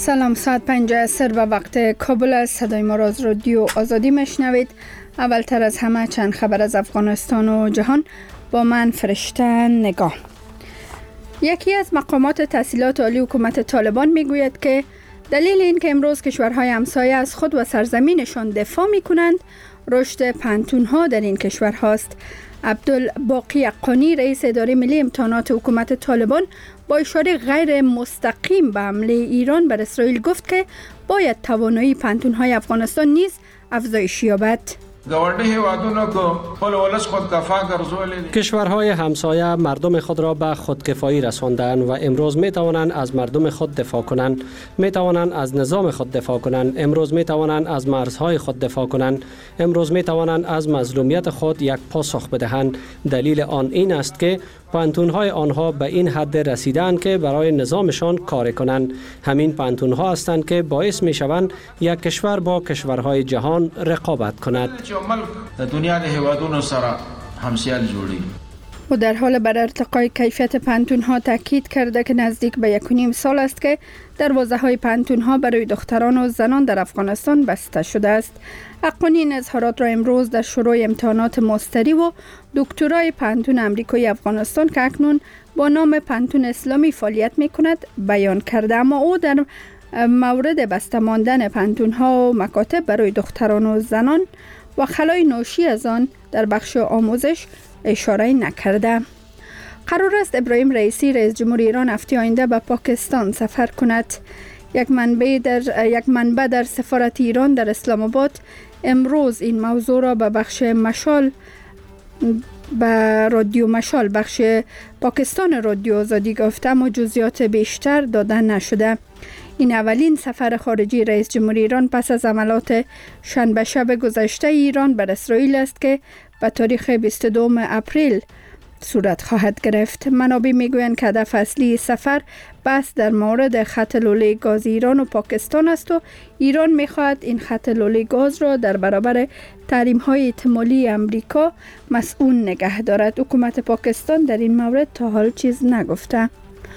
سلام، ساعت 5 و وقت کابل است. صدای ما را از رادیو آزادی میشنوید. اولتر از همه چند خبر از افغانستان و جهان با من فرشته نگاه. یکی از مقامات تحصیلات عالی حکومت طالبان میگوید که دلیل این که امروز کشورهای همسایه از خود و سرزمینشان دفاع میکنند رشد پانتون‌ها در این کشور هاست. عبدالباقی حقانی رئیس اداره ملی امتحانات حکومت طالبان با اشاره غیر مستقیم به حمله ایران بر اسرائیل گفت که باید توانایی پانتون‌های افغانستان نیز افزایش یابد. کشورهای همسایه مردم خود را به خودکفایی رساندند و امروز می توانند از مردم خود دفاع کنند، می توانند از نظام خود دفاع کنند، امروز می توانند از مرزهای خود دفاع کنند، امروز می توانند از مظلومیت خود یک پاسخ بدهند. دلیل آن این است که پانتون‌های آنها به این حد رسیدند که برای نظامشان کار کنند. همین پانتون‌ها هستند که باعث می شوند یک کشور با کشورهای جهان رقابت کند. و در حال بر ارتقای کیفیت پانتون‌ها تاکید کرده که نزدیک به 1.5 سال است که دروازه‌های پانتون‌ها برای دختران و زنان در افغانستان بسته شده است. حقانی این اظهارات را امروز در شروع امتحانات ماستری و دکترای پانتون آمریکایی افغانستان که اکنون با نام پانتون اسلامی فعالیت می‌کند بیان کرده. اما او در مورد بسته ماندن پانتون‌ها و مکاتب برای دختران و زنان و خلای ناشی از آن در بخش آموزش اشاره نکرده. قرار است ابراهیم رئیسی رئیس جمهور ایران هفته آینده به پاکستان سفر کند. یک منبع در سفارت ایران در اسلام آباد امروز این موضوع را به بخش مشال به رادیو مشال بخش پاکستان رادیو آزادی گفته، اما جزئیات بیشتر داده نشده. این اولین سفر خارجی رئیس جمهور ایران پس از حملات شنبه شب گذشته ایران بر اسرائیل است که به تاریخ 22 اپریل صورت خواهد گرفت. منابع میگویند که هدف اصلی سفر بحث در مورد خط لوله گاز ایران و پاکستان است و ایران میخواهد این خط لوله گاز را در برابر تحریم‌های احتمالی امریکا مسئول نگه دارد. حکومت پاکستان در این مورد تا حال چیز نگفته.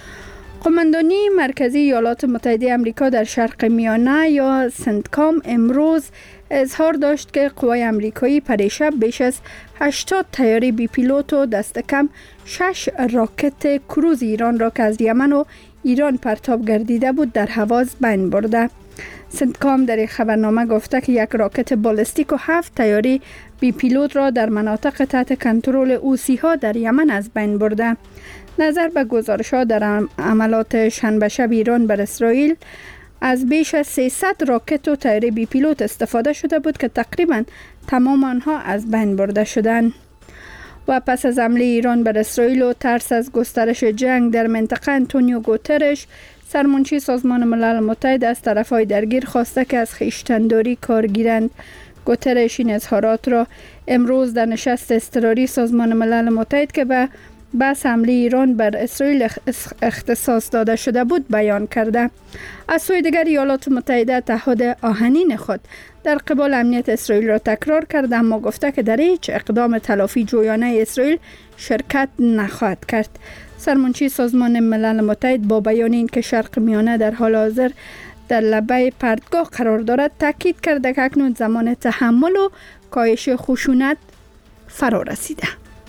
قماندانی مرکزی ایالات متحده آمریکا در شرق میانه یا سنتکام امروز اظهار داشت که قوای آمریکایی پریشب بیش از 80 طیاره بی پیلوت و دست کم 6 راکت کروز ایران را که از یمن و ایران پرتاب گردیده بود در هوا از بین برده. سنتکام در خبرنامه گفته که یک راکت بالستیک و 7 طیاره بی پیلوت را در مناطق تحت کنترل حوثی ها در یمن از بین برده. نظر به گزارش‌ها در حملات شنبه شب ایران بر اسرائیل از بیش از 300 راکت و طیاره بی پیلوت استفاده شده بود که تقریبا تمام آنها از بین برده شدند. و پس از حمله ایران بر اسرائیل و ترس از گسترش جنگ در منطقه، انتونیو گوترش سرمنشی سازمان ملل متحد از طرف‌های درگیر خواسته که از خویشتن‌داری کار گیرند. گوترش این اظهارات را امروز در نشست اضطراری سازمان ملل متحد که به بس حمله ایران بر اسرائیل اختصاص داده شده بود بیان کرده. از سوی دیگر ایالات متحده تعهد آهنین خود در قبال امنیت اسرائیل را تکرار کرده، اما گفته که در هیچ اقدام تلافی جویانه اسرائیل شرکت نخواهد کرد. سرمنشی سازمان ملل متحد با بیان این که شرق میانه در حال حاضر در لبه پرتگاه قرار دارد تاکید کرده که اکنون زمان تحمل و کاهش خشونت فرا رسیده.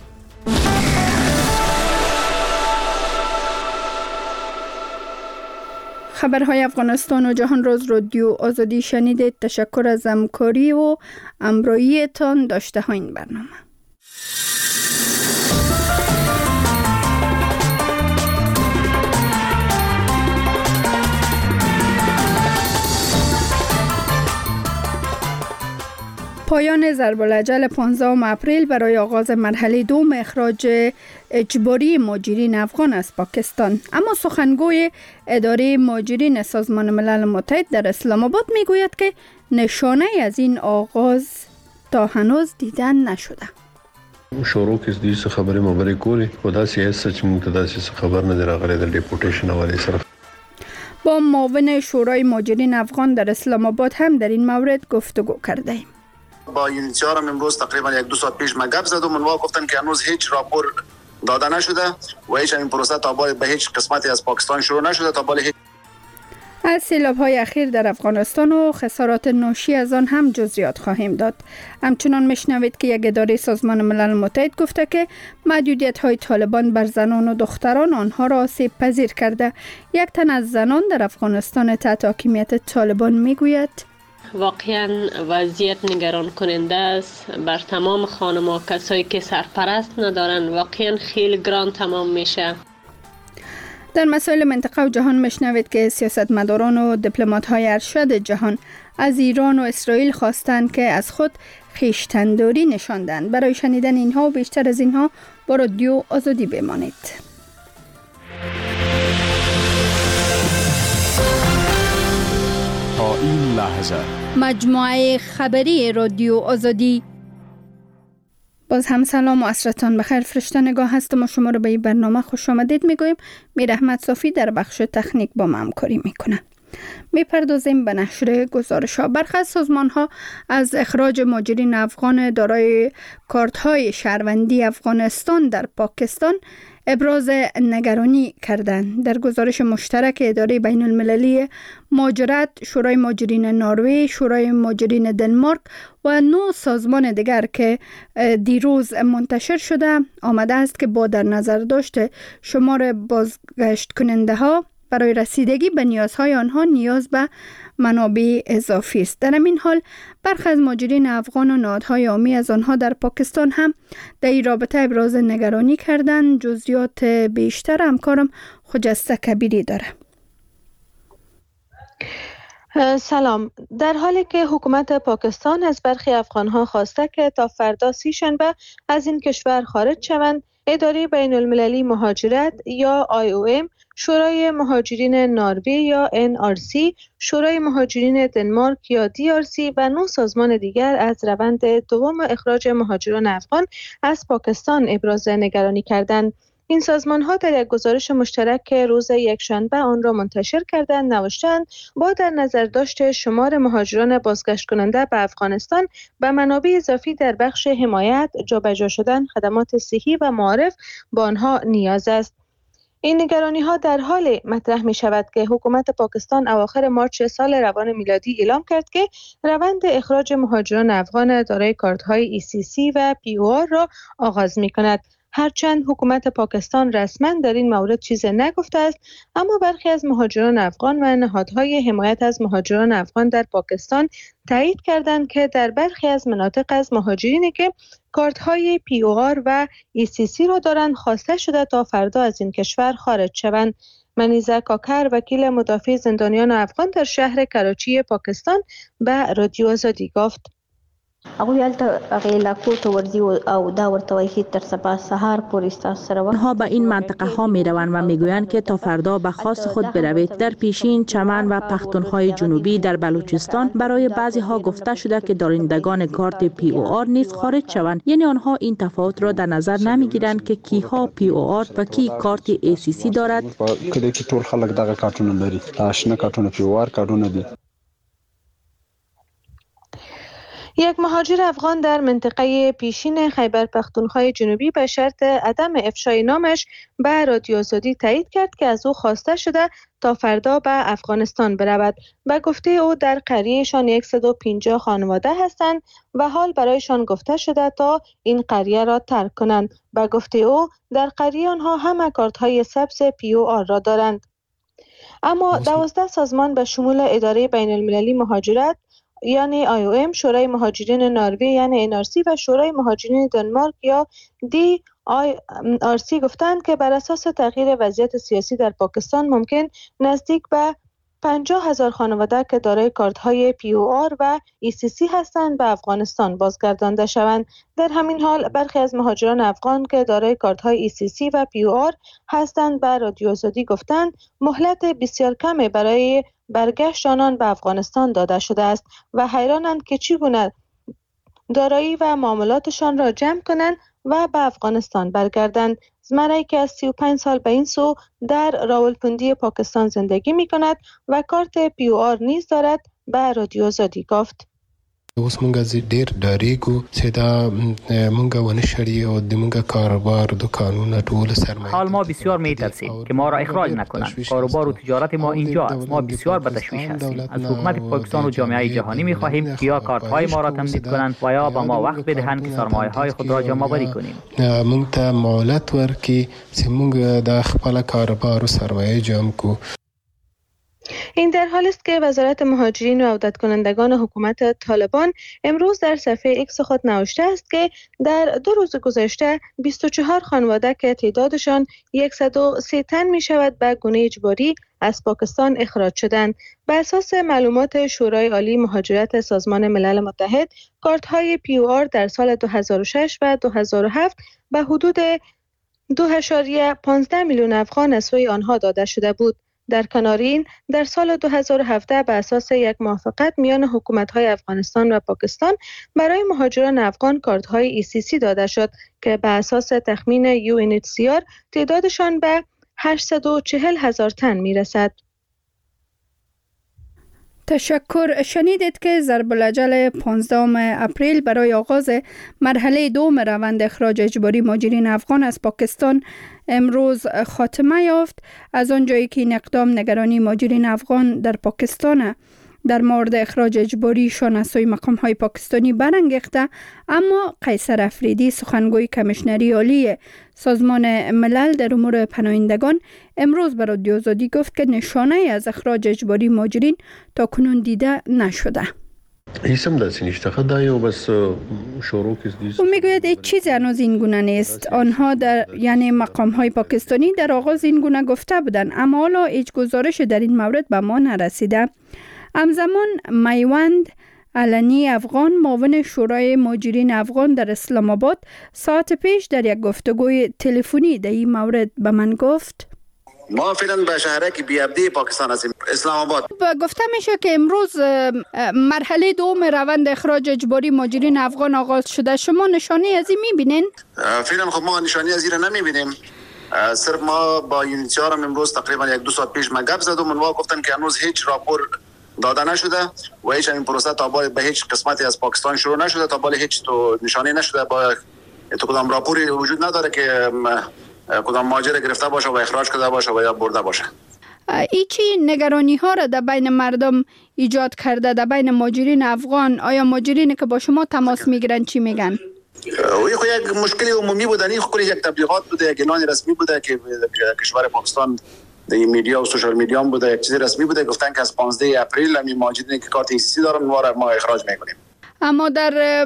خبرهای افغانستان و جهان را از رادیو آزادی شنیدید. تشکر از همکاری و همراهیتان داشته ها این برنامه. پایان ضرب الاجل 15 اپریل برای آغاز مرحله دوم اخراج اجباری مهاجرین افغان از پاکستان. اما سخنگوی اداره مهاجرین سازمان ملل متحد در اسلام آباد میگوید که نشانه از این آغاز تا هنوز دیدن نشده. شروع کې د څه خبرې مبرې کولې خدا سیاست چې موږ ته داسې خبر نه درغلي د ډیپورټیشن حواله سره. با معاون شورای مهاجرین افغان در اسلام آباد هم در این مورد گفتگو کرده ایم. با یونیسیار هم امروز تقریبا 1-2 ساعت پیش من گپ زدم، اونها گفتن که هنوز هیچ راپور داده نشده و هیچ این پروسه تا به هیچ قسمتی از پاکستان شروع نشده تا از سیلاب‌های اخیر در افغانستان و خسارات ناشی از آن هم جزئیات خواهیم داد. همچنان میشنوید که یک اداره سازمان ملل متحد گفته که محدودیت‌های طالبان بر زنان و دختران آنها را آسیب پذیر کرده. یک تن از زنان در افغانستان تحت حاکمیت طالبان میگوید واقعا وضعیت نگران کننده است. بر تمام خانم‌ها، کسایی که سرپرست ندارن، واقعا خیلی گران تمام میشه. در مسائل منطقه و جهان میشنوید که سیاستمداران و دیپلمات‌های ارشد جهان از ایران و اسرائیل خواستند که از خود خویشتن‌داری نشاندند. برای شنیدن اینها و بیشتر از اینها با رادیو آزادی بمانید. تا این لحظه مجموعه خبری رادیو آزادی. باز هم سلام و عصرتان بخیر. فرشته نگاه هستم و شما رو به این برنامه خوش آمدید میگویم. میر احمد صافی در بخش تکنیک با ما همکاری میکنه. میپردازیم به نشر گزارش ها. برخی از سازمان ها از اخراج مهاجرین افغان دارای کارت های شهروندی افغانستان در پاکستان ابراز نگرانی کردند. در گزارش مشترک اداره بین المللی مهاجرت، شورای مهاجرین نروژ، شورای مهاجرین دنمارک و 9 سازمان دیگر که دیروز منتشر شده، آمده است که با در نظر داشت شمار بازگشت کننده ها برای رسیدگی به نیازهای آنها نیاز به منابع اضافی است. در این حال برخی از مهاجرین افغان و نهادهای عامی از آنها در پاکستان هم در این رابطه ابراز نگرانی کردند. جزئیات بیشتر همکارم خجسته کبیری داره. سلام. در حالی که حکومت پاکستان از برخی افغانها خواسته که تا فردا 30 شنبه از این کشور خارج شوند، اداره بین المللی مهاجرت یا IOM، شورای مهاجرین نروژ یا NRC، شورای مهاجرین دنمارک یا DRC و 9 سازمان دیگر از روند دوم اخراج مهاجران افغان از پاکستان ابراز نگرانی کردند. این سازمان‌ها در یک گزارش مشترک که روز یکشنبه آن را منتشر کردند نوشتند با در نظر داشت شمار مهاجران بازگشت کننده به افغانستان به منابع اضافی در بخش حمایت، جابجا شدن خدمات صحی و معارف با آنها نیاز است. این نگرانی‌ها در حال مطرح می شود که حکومت پاکستان اواخر مارچ سال روان میلادی اعلام کرد که روند اخراج مهاجران افغان دارای کارت‌های ECC و POR را آغاز می کند. هرچند حکومت پاکستان رسما در این مورد چیزی نگفته است، اما برخی از مهاجران افغان و نهادهای حمایت از مهاجران افغان در پاکستان تایید کردند که در برخی از مناطق از مهاجرینی که کارت‌های POR و ECC را دارند خواسته شده تا فردا از این کشور خارج شوند. منیزه کاکر، وکیل مدافع زندانیان افغان در شهر کراچی پاکستان، به رادیو آزادی گفت: آنها به این منطقه ها می روند و می گویند که تا فردا به خواست خود بروید. در پیشین، چمن و پختونخوای جنوبی در بلوچستان برای بعضی ها گفته شده که دارندگان کارت POR نیز خارج شوند. یعنی آنها این تفاوت را در نظر نمی گیرند که کیها POR و کی کارت ECC دارد. کله که ټول خلک دغه کارتونه لري، آشنا کارتونه POR کارتونه دي. یک مهاجر افغان در منطقه پیشین خیبر پختونخوای جنوبی به شرط عدم افشای نامش به رادیو آزادی تایید کرد که از او خواسته شده تا فردا به افغانستان برود. به گفته او در قریهشان 150 خانواده هستند و حال برایشان گفته شده تا این قریه را ترک کنند. به گفته او در قریه آنها همه کارت‌های سبز POR را دارند. اما 12 سازمان به شمول اداره بین المللی مهاجرت یعنی IOM، شورای مهاجرین نروژ یعنی NRC و شورای مهاجرین دنمارک یا DRC گفتند که بر اساس تغییر وضعیت سیاسی در پاکستان ممکن نزدیک به 50,000 خانواده که دارای کارت‌های POR و ECC هستند به افغانستان بازگردانده شوند. در همین حال برخی از مهاجران افغان که دارای کارت‌های ECC و POR هستند به رادیو آزادی گفتند مهلت بسیار کمی برای برگشت آنان به افغانستان داده شده است و حیرانند که چگونه دارایی و معاملاتشان را جمع کنند و به افغانستان برگردند. زمره‌ای که از 35 سال به این سو در راولپنڈی پاکستان زندگی می کند و کارت POR نیز دارد به رادیو آزادی گفت: اوس مونږ ډیر ډاریږو چې دا مونږ ونشړي او د مونږ کاروبار دکانونه ټول سرمایه. حال ما بسیار میترسیم که ما را اخراج نکنند. کاروبار و تجارت ما اینجا است. ما بسیار به تشویش هستیم. از حکومت پاکستان و جامعه جهانی می‌خواهیم که یا کارت‌های ما را تمدید کنند و یا به ما وقت بدهند که سرمایه‌های خود را جمع‌آوری کنیم. مونږ ته مهلت ورکړي چې مونږ د خپل کاروبار او سرمایه جمع کو. این در حالی است که وزارت مهاجرین و عودت کنندگان حکومت طالبان امروز در صفحه ایکس خود نوشته است که در 2 روز گذشته 24 خانواده که تعدادشان 130 تن می شود به گونه اجباری از پاکستان اخراج شدند. بر اساس معلومات شورای عالی مهاجرت سازمان ملل متحد، کارت‌های POR در سال 2006 و 2007 به حدود 2.15 میلیون افغان از سوی آنها داده شده بود. در کنار این، در سال 2017 به اساس یک موافقت میان حکومت‌های افغانستان و پاکستان برای مهاجران افغان کارت‌های ECC داده شد که به اساس تخمین UNHCR تعدادشان به 840,000 تن میرسد. تشکر. شنیدید که ضرب الاجل 15 اپریل برای آغاز مرحله دوم روند اخراج اجباری مهاجرین افغان از پاکستان امروز خاتمه یافت. از آنجایی که این اقدام نگرانی مهاجرین افغان در پاکستان در مورد اخراج اجباریشان از سوی مقام‌های پاکستانی برانگیخته، اما قیصر افریدی، سخنگوی کمیشنری عالی سازمان ملل در امور پناهندگان، امروز به رادیو آزادی گفت که نشانه از اخراج اجباری مهاجرین تا کنون دیده نشده. هیچم دستی نیست. خدایو بس شروع کردید. او میگوید هیچ چیزی هنوز این گونه نیست. آنها یعنی مقام‌های پاکستانی در آغاز این گونه گفته بودند، اما حالا هیچ گزارش در این مورد به ما نرسیده. همزمان میوند علنی افغان، معاون شورای مهاجرین افغان در اسلام آباد، ساعت پیش در یک گفتگوی تلفنی در این مورد به من گفت: ما فعلا به شهرک بیابدی پاکستان هستیم، اسلام آباد. گفته میشه که امروز مرحله دوم روند اخراج اجباری مهاجرین افغان آغاز شده. شما نشانی از این میبینین؟ فعلا خب ما نشانی از این نمیبینیم. صرف ما با یونیتیار امروز تقریبا 1-2 ساعت پیش گپ زدم، اونها گفتن که هنوز هیچ راپور داده نشده و هیچ این پروسه تا به هیچ قسمتی از پاکستان شروع نشده، تا بالا هیچ تو نشانه نشده، با تو کدام راپوری وجود نداره که کدام مهاجر گرفته باشه و اخراج کرده باشه و یا برده باشه. ایچی نگرانی ها را در بین مردم ایجاد کرده، در بین مهاجرین افغان؟ آیا مهاجرین که با شما تماس میگیرن چی میگن؟ یک مشکلی عمومی بود، این خود یک تبلیغات بوده، یک اعلان رسمی بوده که کشور پاکستان در میدیا و سوشال میدیا هم بوده، یک چیز رسمی بوده، گفتن که از 15 اپریل همین مهاجرین که کارت ECC دارن ما اخراج میکنیم. اما در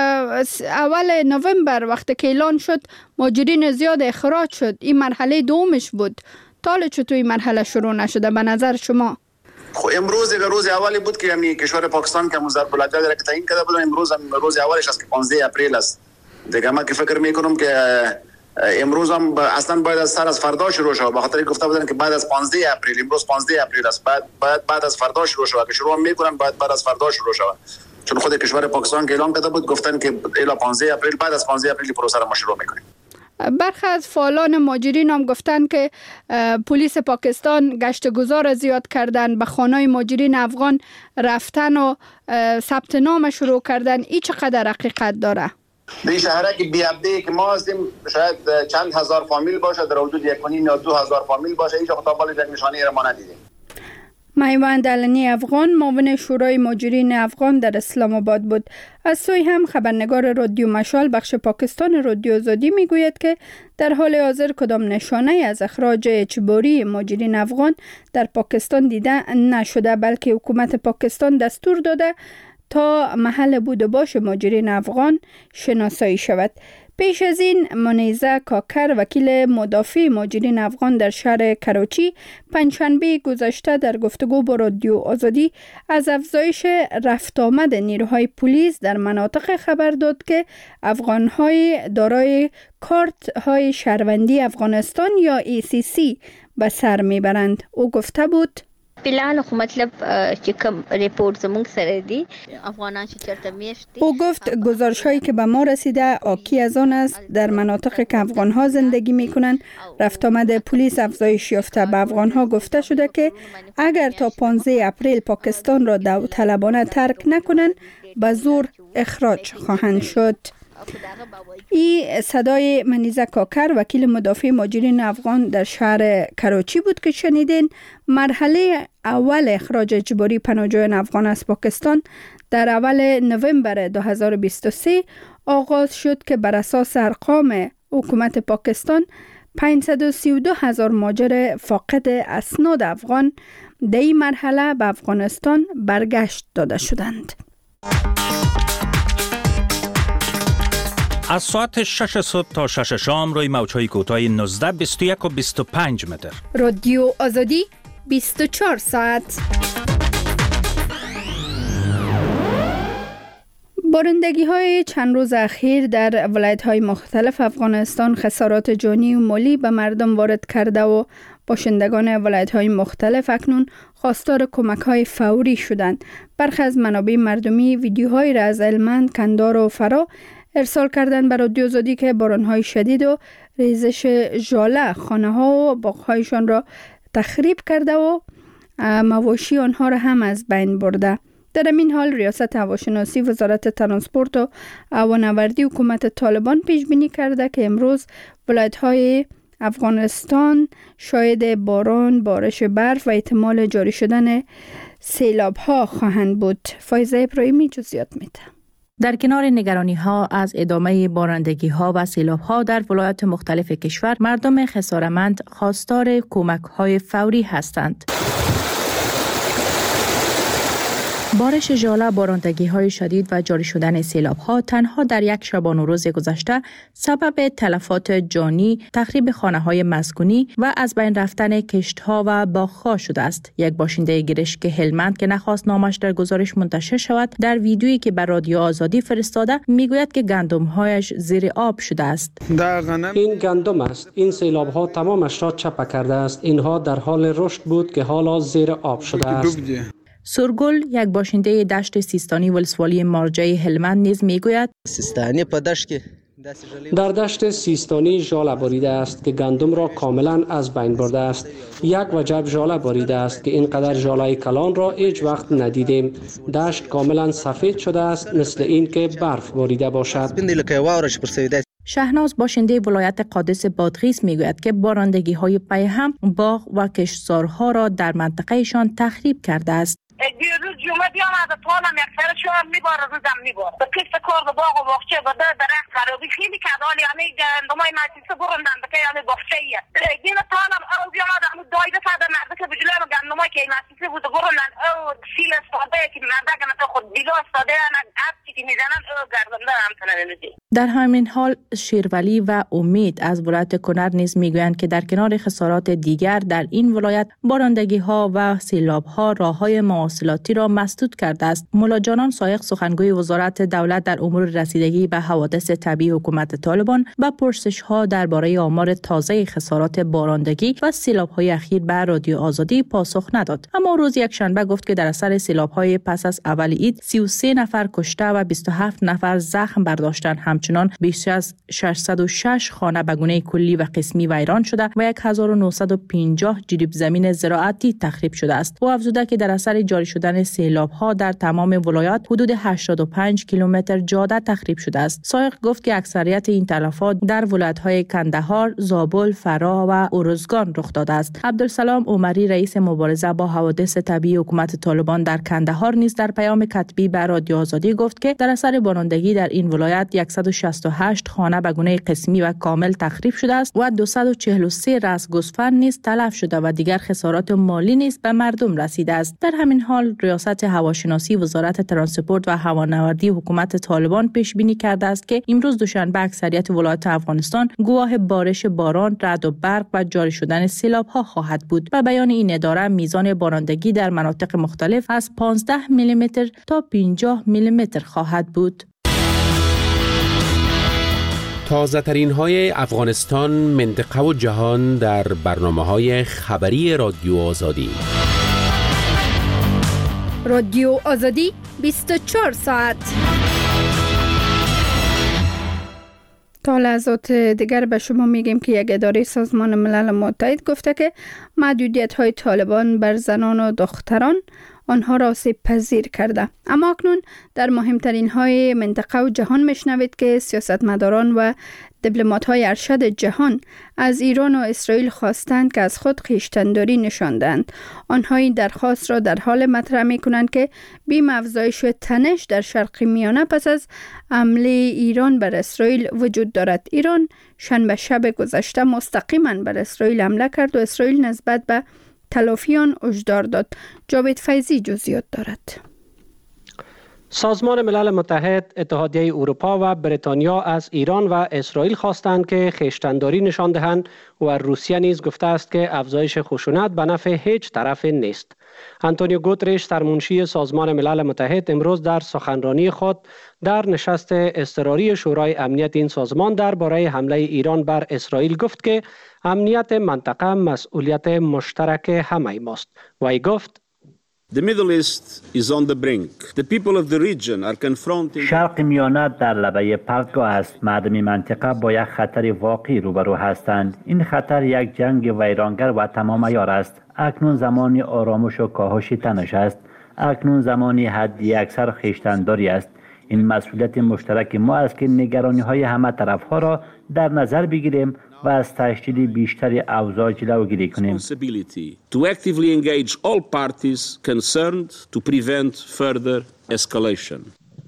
اول نوامبر وقتی که اعلان شد مهاجرین زیاد اخراج شد، این مرحله دومش بود. تا چطور این مرحله شروع نشده به نظر شما؟ خب امروز یک روز اولی بود که همین کشور پاکستان که ضرب الاجل را تعیین کرده بود، امروز هم روز اولش است که 15 اپریل است. دیگه من که فکر میکنم که امروز هم اصلا باید از سر از فردا شروع شود، به خاطر گفته بودن که بعد از 15 اپریل، امروز 15 اپریل است، بعد از فردا شروع شود. که شروع میکنن بعد از فردا شروع شود، چون خود کشور پاکستان که اعلام کرده بود گفتن که الی 15 اپریل، بعد از 15 اپریل پروسه را ما شروع میکنیم. برخی از فعالان مهاجرین هم گفتن که پلیس پاکستان گشت گذار زیاد کردن، به خانه‌های مهاجرین افغان رفتن و ثبت نام شروع کردن. این چقدر حقیقت داره؟ در شهرک بیابدی که ما هستیم شاید چند هزار فامیل باشه، در حدود 1.5 یا 2,000 فامیل باشه. اینجا خطابال یک نشانی را ما ندیدیم. میوند علنی افغان، معاون شورای مهاجرین افغان در اسلام آباد بود. از سوی هم خبرنگار رادیو مشال بخش پاکستان رادیو آزادی میگوید که در حال حاضر کدام نشانه از اخراج اجباری مهاجرین افغان در پاکستان دیده نشده، بلکه حکومت پاکستان دستور داده تا محل بود و باش مهاجرین افغان شناسایی شود. پیش از این منیزه کاکر، وکیل مدافع مهاجرین افغان در شهر کراچی، پنجشنبه گذشته در گفتگو با رادیو آزادی از افزایش رفت آمد نیروهای پلیس در مناطق خبر داد که افغان‌های دارای کارت های شهروندی افغانستان یا ECC به سر میبرند. او گفته بود: فعلا خو مطلب چې کوم ریپورت زموږ سره دی افغانان چې چرته میشتي. او گفت گزارش هایی که به ما رسیده حاکی از آن است در مناطق که افغان ها زندگی میکنند رفت آمد پلیس افزایش یافته. به افغان ها گفته شده که اگر تا 15 اپریل پاکستان را داوطلبانه ترک نکنند به زور اخراج خواهند شد. این صدای منیزه کاکر، وکیل مدافع مهاجرین افغان در شهر کراچی بود که شنیدین. مرحله اول اخراج اجباری پناهجویان افغان از پاکستان در اول نوامبر 2023 آغاز شد که بر اساس ارقام حکومت پاکستان 532,000 مهاجر فاقد اسناد افغان در این مرحله به افغانستان برگشت داده شدند. از ساعت 6 صبح تا 6 شام روی موج‌های کوتاه 19، 21 و 25 متر. رادیو آزادی 24 ساعت. بارندگی های چند روز اخیر در ولایت های مختلف افغانستان خسارات جانی و مالی به مردم وارد کرده و باشندگان ولایت های مختلف اکنون خواستار کمک های فوری شدند. برخی از منابع مردمی ویدیوهایی را از هلمند، کندهار و فرا ارسال کردند به رادیو آزادی که بارانهای شدید و ریزش ژاله خانه ها و باغ هایشان را تخریب کرده و مواشی آنها را هم از بین برده. در این حال ریاست هواشناسی وزارت ترانسپورت و هوانوردی حکومت طالبان پیش بینی کرده که امروز ولایت‌های افغانستان شاهد باران، بارش برف و احتمال جاری شدن سیلاب‌ها خواهند بود. فایزه ابراهیمی جزئیات میده. در کنار نگرانی‌ها از ادامه بارندگی‌ها و سیلاب‌ها در ولایات مختلف کشور، مردم خسارتمند خواستار کمک‌های فوری هستند. بارش ژاله، بارندگی‌های شدید و جاری شدن سیلاب‌ها تنها در یک شبانه روز گذشته سبب تلفات جانی، تخریب خانه‌های مسکونی و از بین رفتن کشت‌ها و باغ‌ها شده است. یک باشنده گرشک هلمند که نخواست نامش در گزارش منتشر شود، در ویدیویی که بر رادیو آزادی فرستاده میگوید که گندم‌هایش زیر آب شده است. این گندم است. این سیلاب‌ها تمامش را چپه کرده است. اینها در حال رشد بود که حالا زیر آب شده است. سرگل، یک باشنده دشت سیستانی ولسوالی مارجه هلمند نیز میگوید در دشت سیستانی ژاله باریده است که گندم را کاملا از بین برده است. یک وجب ژاله باریده است که اینقدر ژاله کلان را هیچ وقت ندیدیم. دشت کاملا سفید شده است، مثل این که برف باریده باشد. شهناز، باشنده ولایت قادس بادغیس میگوید که بارندگی‌های پی هم باغ و کشتزارها را در منطقهشان تخریب کرده است. دیروز جمعه بیامد پالم یک سرشو میباره روزم میباره به قسط کار به باغ و باغچه و درخت خرابی خیلی کرد. حالی همه گندمای مجلسه بروندن بکه همه باغچهیه دین پالم او بیامد همه دایده کرده مرده که بجلوی همه گندمای که مجلسه بود بروندن او سیل استاده که مرده که خود بیلو استاده هر چی که میزنن او گردنده همتنه نمیدی. در همین حال شیرولی و امید از ولایت کنر نیز میگویند که در کنار خسارات دیگر در این ولایت بارندگی‌ها و سیلاب‌ها راه‌های مواصلاتی را مسدود کرده است. مولا جانان سایق، سخنگوی وزارت دولت در امور رسیدگی به حوادث طبیعی حکومت طالبان، به پرسش‌ها درباره آمار تازه خسارات بارندگی و سیلاب‌های اخیر به رادیو آزادی پاسخ نداد. اما روز یکشنبه گفت که در اثر سیلاب‌های پس از اول عید 33 نفر کشته و 27 نفر زخم برداشتند. همچنان بیش از 606 خانه به گونه کلی و قسمی ویران شده و 1950 جریب زمین زراعتی تخریب شده است. او افزوده که در اثر جاری شدن سیلاب‌ها در تمام ولایات حدود 85 کیلومتر جاده تخریب شده است. سایق گفت که اکثریت این تلفات در ولایت‌های کندهار، زابل، فرا و ارزگان رخ داده است. عبدالسلام عمری، رئیس مبارزه با حوادث طبیعی حکومت طالبان در کندهار نیز در پیام کتبی به رادیو آزادی گفت که در اثر بارندگی در این ولایت 168 خانه به گونه قسمی و کامل تخریب شده است و 243 رأس گوسفند نیز تلف شده و دیگر خسارات مالی نیز به مردم رسیده است. در همین حال ریاست هواشناسی وزارت ترانسپورت و هوانوردی حکومت طالبان پیش بینی کرده است که امروز دوشنبه اکثریت ولایات افغانستان گواه بارش باران، رعد و برق و جاری شدن سیلاب‌ها خواهد بود. به بیان این اداره میزان بارندگی در مناطق مختلف از 15 میلیمتر تا 50 میلیمتر خواهد بود. تازه ترین های افغانستان، منطقه و جهان در برنامه‌های خبری رادیو آزادی. رادیو آزادی 24 ساعت. تا لحظات دیگر به شما میگیم که یک اداره سازمان ملل متحد گفته که محدودیت‌های طالبان بر زنان و دختران آنها را آسیب پذیر کرده. اما اکنون در مهمترین های منطقه و جهان میشنوید که سیاستمداران و دیپلمات‌های ارشد جهان از ایران و اسرائیل خواستند که از خود خویشتن‌داری نشاندند. آنها این درخواست را در حال مطرح می‌کنند که بیم افزایش تنش در شرق میانه پس از حمله ایران بر اسرائیل وجود دارد. ایران شنبه شب گذشته مستقیما بر اسرائیل حمله کرد و اسرائیل نسبت به تلافیان هشدار داد. جاوید فیضی جزئیات دارد. سازمان ملل متحد، اتحادیه اروپا و بریتانیا از ایران و اسرائیل خواستند که خویشتن‌داری نشان دهند و روسیه نیز گفته است که افزایش خشونت به نفع هیچ طرف نیست. آنتونیو گوترش سرمنشی سازمان ملل متحد امروز در سخنرانی خود در نشست اضطراری شورای امنیت این سازمان درباره حمله ایران بر اسرائیل گفت که امنیت منطقه مسئولیت مشترک همه ماست. وی گفت شرق میانه در لبه پرتگاه است. مردم منطقه با یک خطر واقعی روبرو هستند. این خطر یک جنگ ویرانگر و تمام عیار است. اکنون زمانی آرامش و کاهش تنش است. اکنون زمانی حدی اکثر خویشتن‌داری است. این مسئولیت مشترک ما است که نگرانی‌های همه طرف‌ها را در نظر بگیریم و از تشدید بیشتر اوضاع جلوگیری کنیم. To actively engage all parties concerned to prevent further escalation.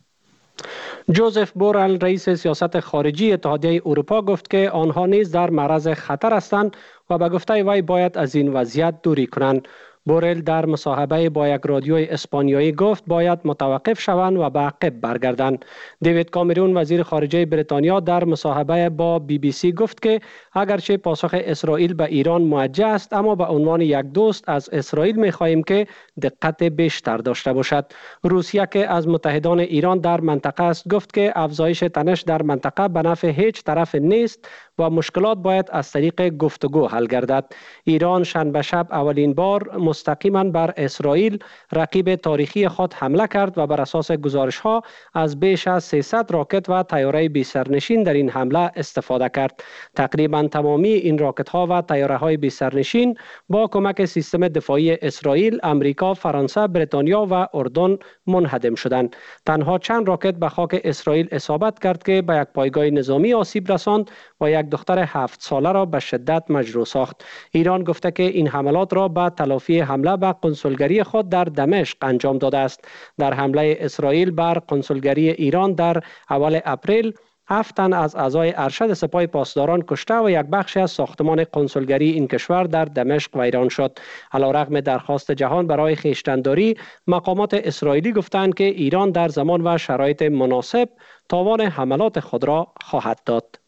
جوزف بورل رئیس سیاست خارجی اتحادیه اروپا گفت که آنها نیز در معرض خطر هستند و به گفته وی باید از این وضعیت دوری کنند. بورل در مصاحبه با یک رادیوی اسپانیایی گفت باید متوقف شوند و به عقب برگردند. دیوید کامرون وزیر خارجه بریتانیا در مصاحبه با بی بی سی گفت که اگرچه پاسخ اسرائیل به ایران موجه است اما به عنوان یک دوست از اسرائیل می‌خواهیم که دقت بیشتر داشته باشد. روسیه که از متحدان ایران در منطقه است گفت که افزایش تنش در منطقه به نفع هیچ طرف نیست و مشکلات باید از طریق گفتگو حل گردد. ایران شنبه شب اولین بار مستقیما بر اسرائیل رقیب تاریخی خود حمله کرد و بر اساس گزارش‌ها از بیش از 300 راکت و طیاره بی سرنشین در این حمله استفاده کرد. تقریبا تمامی این راکت‌ها و طیاره‌های بی سرنشین با کمک سیستم دفاعی اسرائیل، آمریکا، فرانسه، بریتانیا و اردن منهدم شدند. تنها چند راکت به خاک اسرائیل اصابت کرد که به یک پایگاه نظامی آسیب رساند و یک دختر 7 ساله را به شدت مجروح ساخت. ایران گفته که این حملات را به تلافی حمله به قنسولگری خود در دمشق انجام داده است. در حمله اسرائیل بر قنسولگری ایران در اول اپریل 7 تن از اعضای ارشد سپاه پاسداران کشته و یک بخش از ساختمان قنسولگری این کشور در دمشق ویران شد. علیرغم درخواست جهان برای خویشتن‌داری، مقامات اسرائیلی گفتند که ایران در زمان و شرایط مناسب تاوان حملات خود را خواهد داد.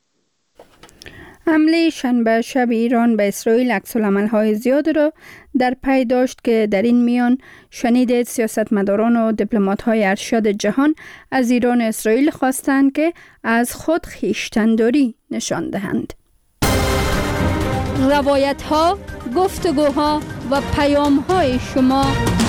حمله شنبه شب ایران به اسرائیل عکس‌العمل‌های زیاد را در پی داشت که در این میان شنیدید سیاستمداران و دیپلمات‌های ارشد جهان از ایران و اسرائیل خواستند که از خود خویشتن‌داری نشان دهند. روایت‌ها، گفتگوها و پیام‌های شما.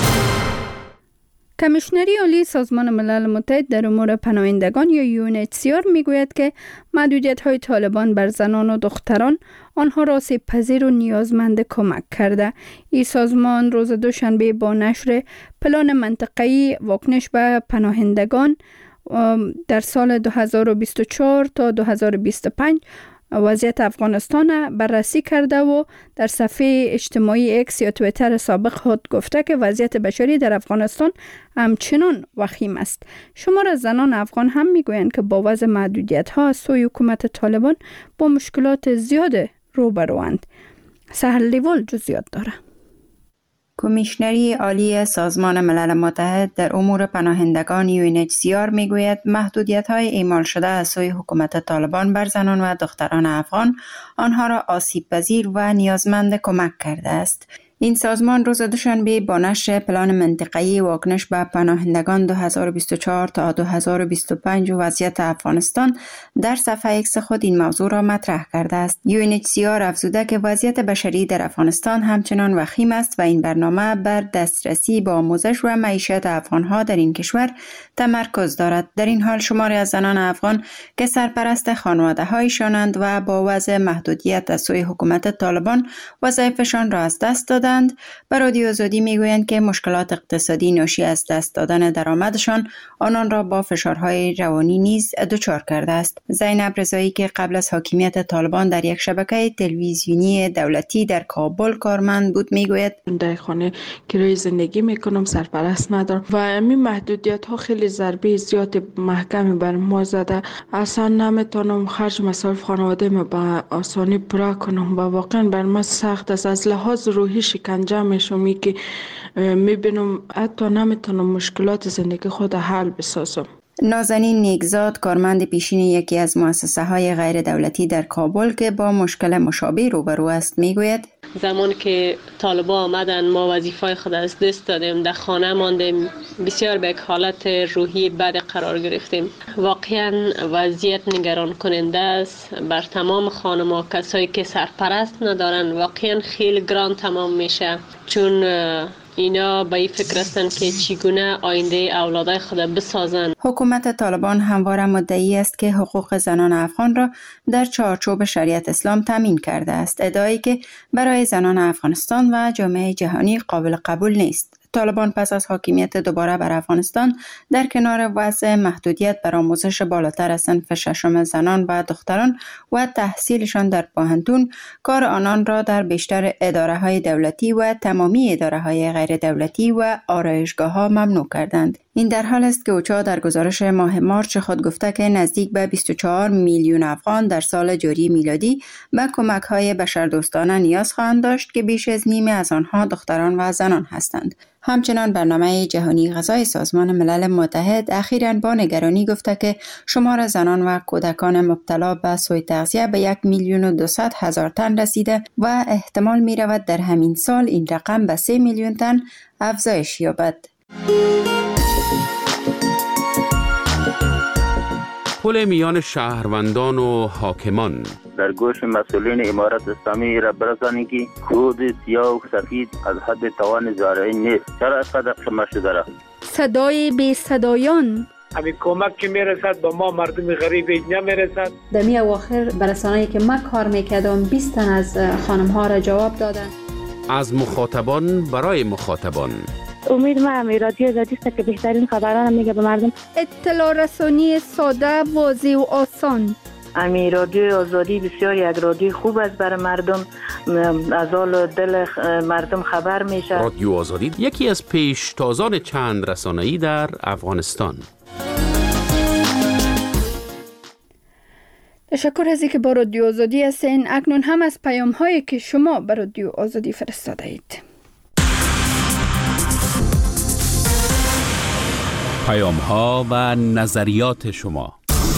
کمیشنری عالی سازمان ملل متحد در امور پناهندگان یا UNHCR میگوید که محدودیت‌های طالبان بر زنان و دختران آنها را آسیب پذیر و نیازمند کمک کرده. این سازمان روز دوشنبه با نشر پلان منطقه‌ای واکنش به پناهندگان در سال 2024 تا 2025 وضعیت افغانستان بررسی کرده و در صفحه اجتماعی اکس یا توییتر سابق خود گفته که وضعیت بشری در افغانستان همچنان وخیم است. شمار از زنان افغان هم میگویند که با وضع محدودیت‌ها از سوی حکومت طالبان با مشکلات زیاد روبروند. سهر لیوال جزئیات داره. کمیشنری عالی سازمان ملل متحد در امور پناهندگان UNHCR میگوید محدودیت‌های اعمال شده از سوی حکومت طالبان بر زنان و دختران افغان آنها را آسیب پذیر و نیازمند کمک کرده است. این سازمان روز دوشنبه با نشر پلان منطقه‌ای واکنش به پناهندگان 2024 تا 2025 و وضعیت افغانستان در صفحه اکس خود این موضوع را مطرح کرده است. UNHCR افزوده که وضعیت بشری در افغانستان همچنان وخیم است و این برنامه بر دسترسی به آموزش و معیشت افغان‌ها در این کشور تمرکز دارد. در این حال شماری از زنان افغان که سرپرست خانواده‌هایشانند و با وضع محدودیت از سوی حکومت طالبان وظایفشان را از دست داده هستند به رادیو آزادی میگویند که مشکلات اقتصادی ناشی از دست دادن درآمدشان آنان را با فشارهای روانی نیز دچار کرده است. زینب رضایی که قبل از حاکمیت طالبان در یک شبکه تلویزیونی دولتی در کابل کارمند بود میگوید در خانه کرایه زندگی میکنم، سرپرست ندارم و همین محدودیت ها خیلی ضربه زیاد محکمی بر ما زده. اصلا نمیتونم خرج مصارف خانواده ما به آسانی پورا کنم و واقعا بر من سخت است. از لحاظ روحی شکنجه میشم که میبینم حتی نمیتونم مشکلات زندگی خود حل بسازم. نازنین نیکزاد کارمند پیشین یکی از مؤسسه های غیر دولتی در کابل که با مشکل مشابه روبرو است میگوید زمان که طالبان آمدن ما وظیفه خود از دست دادیم، در خانه ماندیم، بسیار به یک حالت روحی بد قرار گرفتیم. واقعا وضعیت نگران کننده است. بر تمام خانم‌ها کسایی که سرپرست ندارن واقعا خیلی گران تمام میشه، چون اینا به این فکر هستند که چگونه آینده اولادای خود بسازن. حکومت طالبان همواره مدعی است که حقوق زنان افغان را در چارچوب شریعت اسلام تامین کرده است، ادعایی که برای زنان افغانستان و جامعه جهانی قابل قبول نیست. طالبان پس از حاکمیت دوباره بر افغانستان در کنار وضع محدودیت بر آموزش بالاتر از صنف ششم زنان و دختران و تحصیلشان در پوهنتون، کار آنان را در بیشتر اداره‌های دولتی و تمامی اداره‌های غیر دولتی و آرایشگاه‌ها ممنوع کردند. این در حال است که اوچا در گزارش ماه مارچ خود گفته که نزدیک به 24 میلیون افغان در سال جاری میلادی به کمک‌های بشردوستانه نیاز خواهند داشت که بیش از نیمی از آنها دختران و زنان هستند. همچنان برنامه جهانی غذای سازمان ملل متحد اخیراً با نگرانی گفته که شمار زنان و کودکان مبتلا به سوء تغذیه به 1,200,000 تن رسیده و احتمال می رود در همین سال این رقم به 3 میلیون تن افزایش یابد. پل میان شهروندان و حاکمان در گوش مسئولین امارت اسلامی را برسانید که کود سیاه و سفید از حد توان زارعی نیست. چرا اینقدر شما شده را؟ صدای بی صدایان همین کمک که میرسد به ما مردم غریب نمیرسد. در می اواخر برسانه‌ای که من کار میکردم 20 تن از خانم ها را جواب دادن. از مخاطبان برای مخاطبان. امید ما هم رادیو آزادی است که بهترین خبران میگه به مردم. اطلاع رسانی ساده، واضح و آسان. امی رادیو آزادی بسیار یک رادیو خوب است برای مردم، از حال دل مردم خبر میشه. رادیو آزادی یکی از پیشتازان چند رسانه‌ای در افغانستان. تشکر از اینکه با رادیو آزادی هستین. اکنون هم از پیام هایی که شما به رادیو آزادی فرستاده اید. پیام ها و نظریات شما.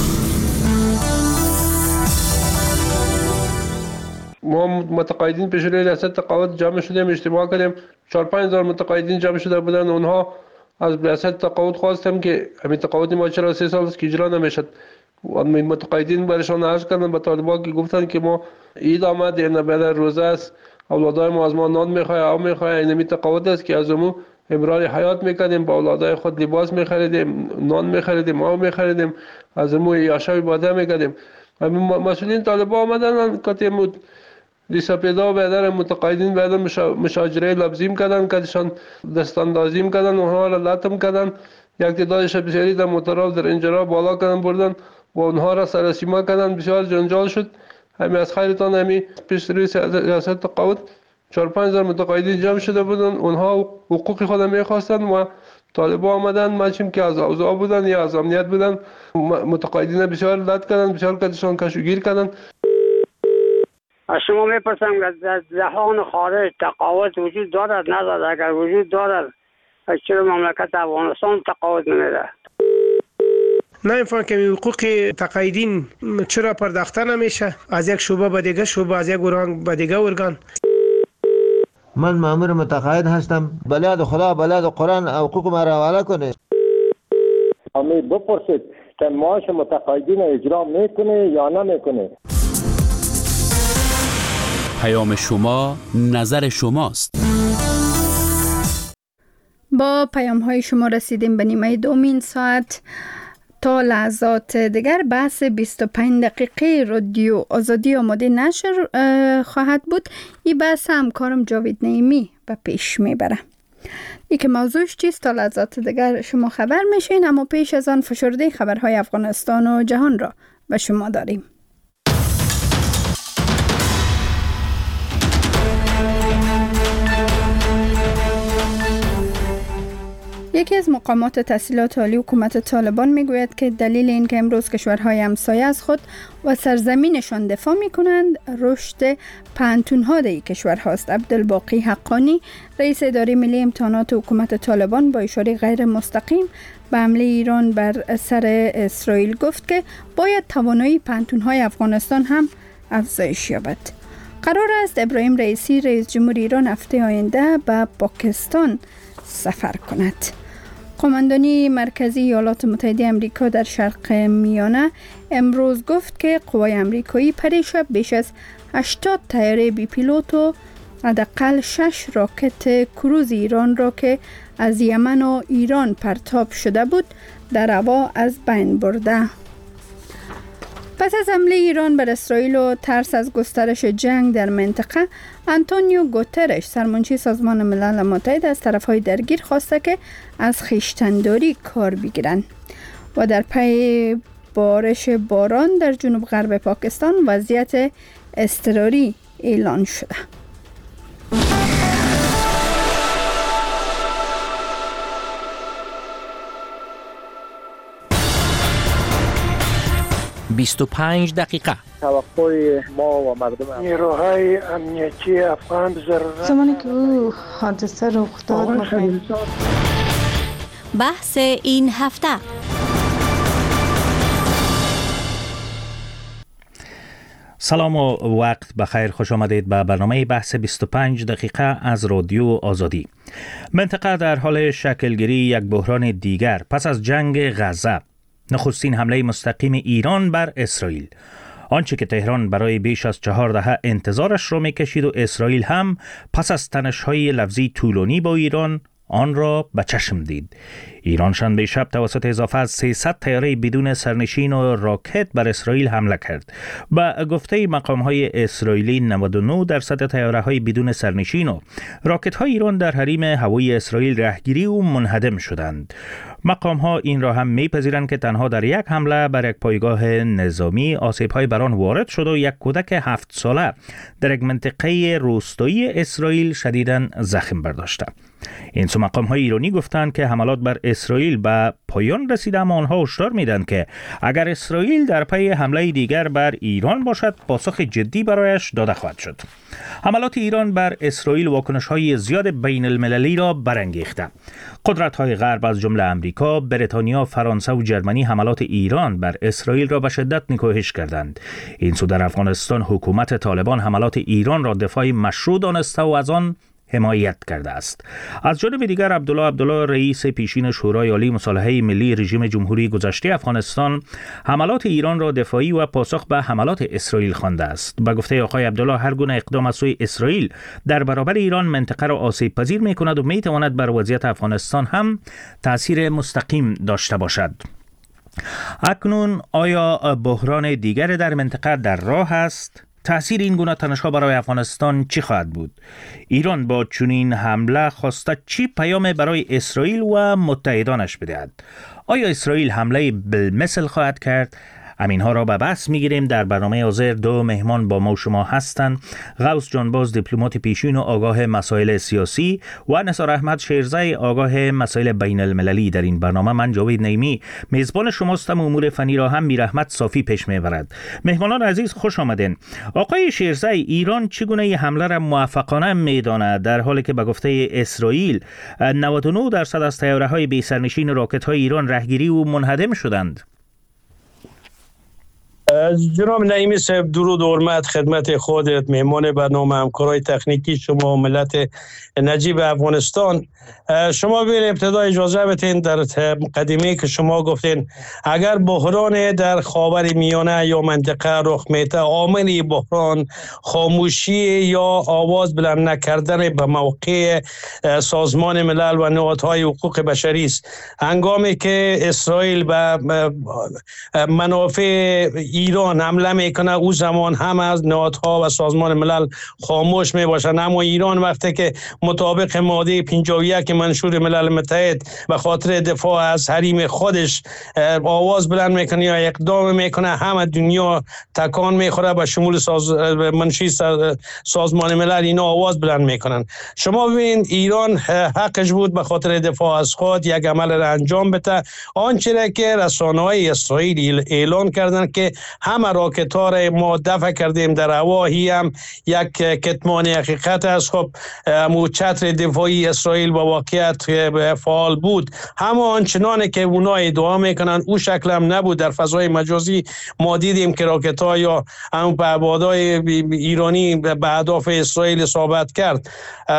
ما متقاعدین پیش روی ریاست تقاعد جمع شدیم، اجتماع کردیم، 4-5 هزار متقاعدین جمع شده بودن. اونها از ریاست تقاعد خواستم که همین تقاعد ما چرا 3 سال است که اجرا نمیشد. متقاعدین برشان عرض کردن به طالبان که گفتن که ما عید آمد، این بعد روزه است، اولادای ما از ما نان میخواه، آب میخواه. این تقاعد است که از امو امرار حیات میکردیم، با اولادای خود لباس میخریدیم، نان میخریدیم، آب میخریدیم، از امو یاشا باده میکردیم. مسئولین طالبان آمدن که لیسا پیدا بیادر متقاعدین بیادر مشاجره لبزیم کردن، کدشان دستاندازیم کردن، اونها را لطم کردن، یک تعدادش بسیاری در موترها در انجرها بالا کردن بردن و اونها را سرسیما کردن. بسیار جنجال شد. همین از خیرتان همین پیش روی ریاست تقاعد 4-5 هزار متقاعدین جمع شده بودن. اونها حقوق خود میخواستن و طالبان آمدن، مچیم که از اوضاع بودن یا از امنیت بودن، متقاعدین بسیار لط کردن، بسیار کدشان کشوگیر کردن. از شما میپرسم که از جهان خارج تقاعد وجود دارد ندارد؟ اگر وجود دارد چرا مملکت افغانستان تقاعد نمیده؟ نمیفهم که حقوق تقاعدین چرا پرداخته نمیشه از یک شعبه به دیگه شعبه، از یک ارگان به دیگه ارگان. من مأمور متقاعد هستم، بلاد خدا بلاد قرآن حقوق ما را حواله کنه. امی بپرسید که معاش متقاعدین اجرا میکنه یا نمیکنه. پیام شما نظر شماست. با پیام های شما رسیدیم به نیمه دومین ساعت. تا لحظات دیگر بحث 25 دقیقه رادیو آزادی آماده نشر خواهد بود. این بحث همکارم جاوید نعیمی به پیش میبره. ای که موضوعش چیست تا لحظات دیگر شما خبر میشین، اما پیش از آن فشرده خبرهای افغانستان و جهان را به شما داریم. یکی از مقامات تحصیلات عالی حکومت طالبان میگوید که دلیل این که امروز کشورهای همسایه از خود و سرزمینشان دفاع میکنند رشد پانتون‌ها در این کشورهاست. عبدالباقی حقانی رئیس اداره ملی امتحانات حکومت طالبان با اشاره غیر مستقیم به حمله ایران بر سر اسرائیل گفت که باید توانایی پانتون‌های افغانستان هم افزایش یابد. قرار است ابراهیم رئیسی رئیس جمهور ایران هفته آینده به پاکستان سفر کند. قماندانی مرکزی ایالات متحده آمریکا در شرق میانه امروز گفت که قوای آمریکایی پریشب بیش از 80 طیاره بی پیلوت و حداقل 6 راکت کروز ایران را که از یمن و ایران پرتاب شده بود در هوا از بین برده. پس از حمله ایران بر اسرائیل و ترس از گسترش جنگ در منطقه، آنتونیو گوترش سرمنشی سازمان ملل متحد از طرفهای درگیر خواسته که از خویشتن‌داری کار بگیرند و در پی بارش باران در جنوب غرب پاکستان وضعیت اضطراری اعلان شده. «25 دقیقه» توقع ما و مردم نیروهای امنیتی افغان ضرورت زمانی که او حادثه رخ داد بحث این هفته. سلام و وقت بخیر، خوش آمدید به برنامه بحث 25 دقیقه از رادیو آزادی. منطقه در حال شکلگیری یک بحران دیگر پس از جنگ غزه. نخستین حمله مستقیم ایران بر اسرائیل، آنچه که تهران برای بیش از 4 دهه انتظارش را می‌کشید و اسرائیل هم پس از تنش‌های لفظی طولانی با ایران آن را به چشم دید. ایران شنبه شب توسط اضافه از 300 طیاره بدون سرنشین و راکت بر اسرائیل حمله کرد. با گفته مقام‌های اسرائیلی 99% طیاره‌های بدون سرنشین و راکت‌های ایران در حریم هوایی اسرائیل رهگیری و منهدم شدند. مقام‌ها این را هم می‌پذیرند که تنها در یک حمله بر یک پایگاه نظامی آسیب‌های بر آن وارد شد و یک کودک 7 ساله در یک منطقه روستایی اسرائیل شدیداً زخم برداشته. این سو مقام‌های ایرانی گفتند که حملات بر اسرائیل به پایان رسیده، اما آنها هشدار میدن که اگر اسرائیل در پی حمله دیگر بر ایران باشد پاسخ جدی برایش داده خواهد شد. حملات ایران بر اسرائیل واکنش‌های زیاد بین المللی را برانگیخته. قدرت‌های غرب از جمله آمریکا، بریتانیا، فرانسه و جرمنی حملات ایران بر اسرائیل را به شدت نکوهش کردند. این سو در افغانستان حکومت طالبان حملات ایران را دفاع مشروع دانسته و از آن حمایت کرده است. از جانب دیگر عبدالله رئیس پیشین شورای عالی مصالحه ملی رژیم جمهوری گذشته افغانستان حملات ایران را دفاعی و پاسخ به حملات اسرائیل خوانده است. به گفته آقای عبدالله هر گونه اقدام از سوی اسرائیل در برابر ایران منطقه را آسیب پذیر می‌کند و می‌تواند بر وضعیت افغانستان هم تأثیر مستقیم داشته باشد. اکنون آیا بحران دیگر در منطقه در راه است؟ تأثیر این گونه تنش‌ها برای افغانستان چی خواهد بود؟ ایران با چنین حمله خواسته چی پیام برای اسرائیل و متحدانش بدهد؟ آیا اسرائیل حمله بالمثل خواهد کرد؟ همینها را به بحث میگیریم. در برنامه حاضر دو مهمان با ما و شما هستند: غوث جانباز دیپلمات پیشین و آگاه مسائل سیاسی و نثار احمد شیرزی آگاه مسائل بین المللی. در این برنامه من جاوید نعیمی میزبان شماستم. امور فنی را هم میرحمت صافی پیش میبرد. مهمانان عزیز خوش آمدین. آقای شیرزی، ایران چگونه این حمله را موفقانه میداند در حالی که به گفته اسرائیل 99% از طیاره‌های بی سرنشین راکت‌های ایران رهگیری و منهدم شدند؟ جناب نعیمی صاحب، درود و حرمت خدمت خودت، مهمان برنامه، همکارای تکنیکی شما و ملت نجیب افغانستان. شما ببین ابتدا اجازه بدین در مقدمه که شما گفتین اگر بحران در خاور میانه یا منطقه رخ میده، عامل بحران خاموشی یا آواز بلند نکردن به موقع سازمان ملل و نهادهای حقوق بشری است. هنگامی که اسرائیل به منافع ایران حمله میکنه، او زمان هم از نهادها و سازمان ملل خاموش میباشند. اما ایران وقتی که مطابق ماده 51 منشور ملل متحد به خاطر دفاع از حریم خودش آواز بلند میکنه یا اقدام میکنه، همه دنیا تکان میخوره، به شمول منشی سازمان ملل اینا آواز بلند میکنن. شما ببینید ایران حقش بود به خاطر دفاع از خود یک عمل را انجام بده. آنچه که رسانه‌های اسرائیل اعلان کردند که همه راکت‌ها را ما دفع کردیم در هوا، هم یک کتمان حقیقت است. خب چتر دفاعی اسرائیل با واقعیت فعال بود، اما آنچنانه که اونا ادعا میکنن او شکل هم نبود. در فضای مجازی ما دیدیم که راکت‌ها یا هم پهپادهای ایرانی به اهداف اسرائیل اصابت کرد.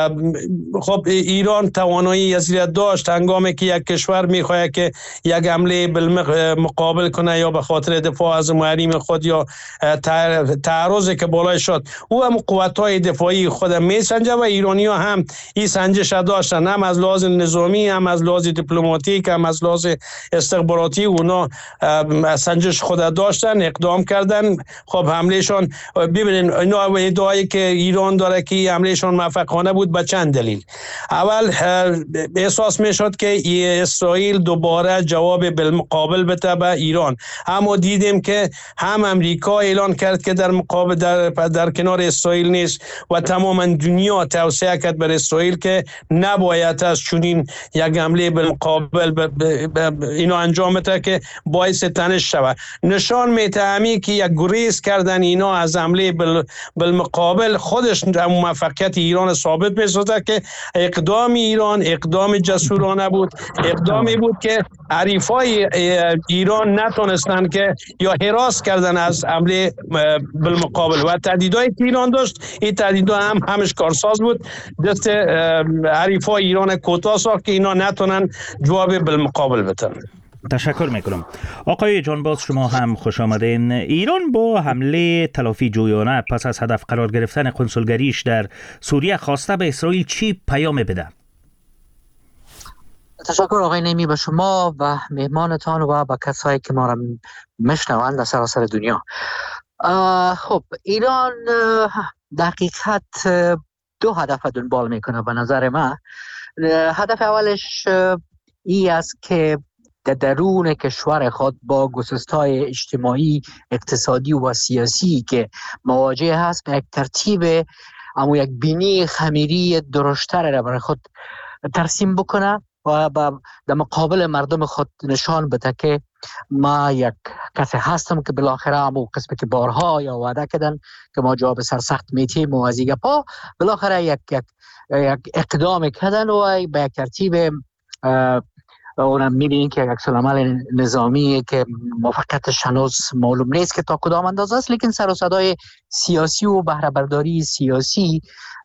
خب ایران توانایی یزیرت داشت هنگامی که یک کشور میخواد که یک حمله مقابل کنه یا به خاطر دفاع از حریم خود یا تعرضی که بالای شد، او هم قوت‌های دفاعی خود میسنجه و ایرانی‌ها هم این سنجش داشتن، هم از لحاظ نظامی، هم از لحاظ دیپلماتیک، هم از لحاظ استخباراتی. اونا سنجش خود داشتن، اقدام کردن. خب حملهشون ببینید اینا ادعایی که ایران داره که حملهشون موفقانه بود به چند دلیل. اول احساس میشد که اسرائیل دوباره جواب بالمقابل بده به ایران، اما دیدیم که هم امریکا اعلان کرد که در مقابل در کنار اسرائیل نیست و تماما دنیا توصیه کرد بر اسرائیل که نباید از چنین یک حمله بالمقابل اینا انجام بده که باعث تنش شود. نشان میده که یک گریز کردن اینا از حمله بالمقابل خودش موفقیت ایران ثابت می‌سازد که اقدام ایران اقدام جسورانه بود، اقدامی بود که حریفای ایران نتونستن که یا هراس کردن از حمله بالمقابل و تهدیدهای که ایران داشت. این تهدیدها هم همش کارساز بود، دست حریفای ایران کوتاه ساخت که اینا نتونن جواب بالمقابل بدن. تشکر میکنم. آقای جانباز شما هم خوش آمدین. ایران با حمله تلافی جویانه پس از هدف قرار گرفتن کنسولگریش در سوریه خواسته به اسرائیل چی پیام بده؟ تشکر آقای نعیمی به شما و مهمانتان و با کسایی که ما را میشنوند در سراسر دنیا. خب ایران دقیقاً دو هدف دنبال میکنه به نظر من. هدف اولش ای است که در درون کشور خود با گسست‌های اجتماعی، اقتصادی و سیاسی که مواجه هست به یک ترتیب اما یک بینی خمیری درشتر را برای خود ترسیم بکنه و در مقابل مردم خود نشان بده که ما یک کسی هستم که بالاخره همون قسمی که بارها یا وعده کردن که ما جواب سرسخت میتیم و از پا بالاخره یک اقدام کردن و به یک ترتیب اونم میبینین که یک سلامل نظامی که موفقیتش هنوز معلوم نیست که تا کدام اندازه است، لیکن سر و صدای سیاسی و بهره برداری سیاسی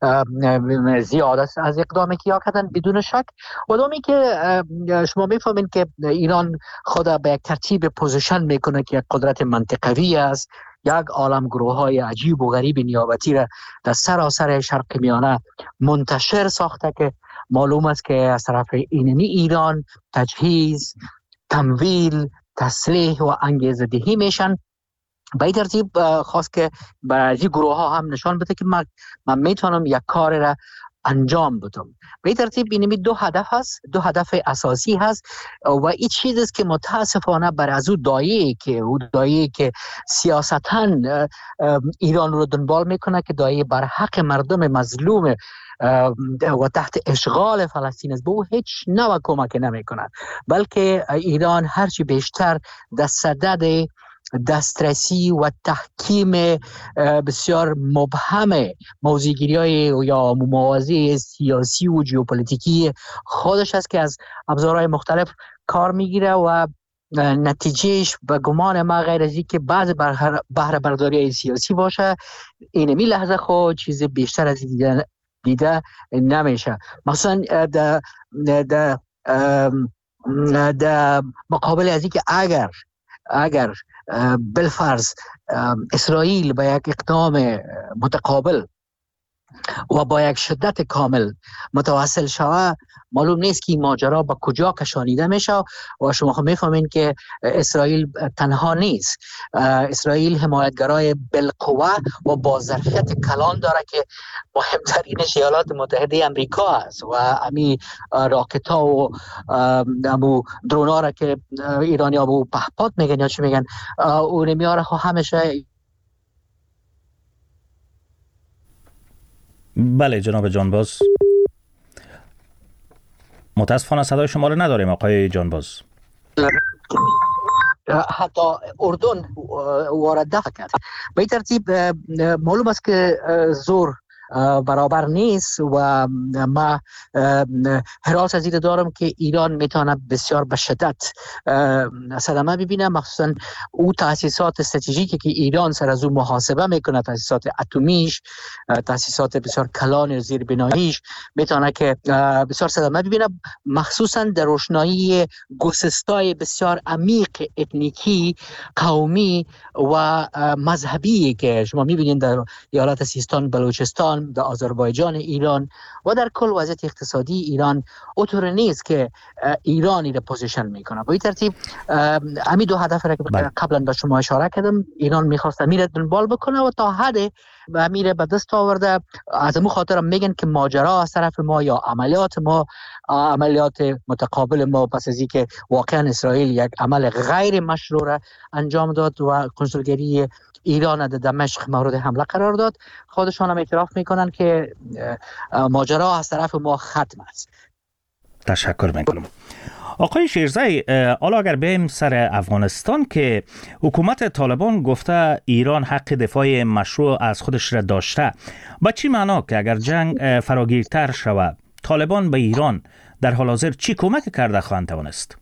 زیاد است از اقدامی که کردن بدون شک. و دومی که شما میفهمین که ایران خود به یک ترتیب پوزیشن میکنه که یک قدرت منطقوی است، یک عالم گروه های عجیب و غریب نیابتی را در سراسر شرق میانه منتشر ساخته که معلوم است که از طرف اینمی ایران تجهیز، تمویل، تسلیح و انگیزه دهی میشن. به این ترتیب خواست که برای گروه ها هم نشان بده که من میتونم یک کار را انجام بدم. به این ترتیب اینمی دو هدف هست، دو هدف اساسی هست و این چیز است که متاسفانه بر از او دایه که سیاستاً ایران رو دنبال میکنه که دایه بر حق مردم مظلوم و تحت اشغال فلسطین است، به او هیچ نوع کمک نمی کند، بلکه ایران هرچی بیشتر در صدد دسترسی و تحکیم بسیار مبهم موضوعگیری‌های یا موازی سیاسی و ژئوپلیتیکی خودش است که از ابزارهای مختلف کار میگیره و نتیجهش به گمان ما غیر از اینکه بعض بهره برداری سیاسی باشه، اینمی لحظه خود چیز بیشتر از دیده نمیشه. مثلا در مقابل از اینکه اگر بالفرض اسرائیل با یک اقدام متقابل و با یک شدت کامل متواصل شود، معلوم نیست که این ماجرا با کجا کشانیده میشه و شما خب میفهمین که اسرائیل تنها نیست. اسرائیل حمایتگرای بالقوه و با ظرفیت کلان داره که مهمترینش ایالات متحده امریکا است و امی راکت ها و امو درون ها را که ایرانی ها به پهپاد میگن یا چی میگن اون میاره همیشه. بله جناب جانباز، متاسفانه صدای شما رو نداریم آقای جانباز. حتی اردن وارد دفع کرد. به این ترتیب معلوم است که زور برابر نیست و ما حراس از این دارم که ایران میتونه بسیار به شدت صدمه ببینه، مخصوصا او تاسیسات استراتژیکی که ایران سر از او محاسبه میکنه، تاسیسات اتمیش، تاسیسات بسیار کلان زیر بناییش، میتونه که بسیار صدمه ببینه، مخصوصا در روشنایی گسستای بسیار عمیق اتنیکی، قومی و مذهبی که شما میبینید در ایالات سیستان، بلوچستان، در آذربایجان ایران و در کل وضعیت اقتصادی ایران اونطور نیست که ایرانی را پوزیشن میکنه. با این ترتیب همین دو هدف را که قبلا به شما اشاره کردم ایران میخواست امیر دنبال بکنه و تا حد امیر به دست آورده. از امو خاطر میگن که ماجرا از طرف ما یا عملیات ما، عملیات متقابل ما پس از اینکه واقعا اسرائیل یک عمل غیر مشروع را انجام داد و کنسولگری ایران در دمشق مورد حمله قرار داد، خودشان هم اعتراف میکنن که ماجرا از طرف ما ختم است. تشکر میکنم. آقای شیرزی، حالا اگر بریم سر افغانستان که حکومت طالبان گفته ایران حق دفاع مشروع از خودش را داشته، با چی معنا که اگر جنگ فراگیرتر شود طالبان به ایران در حال حاضر چی کمک کرده خواهند توانست؟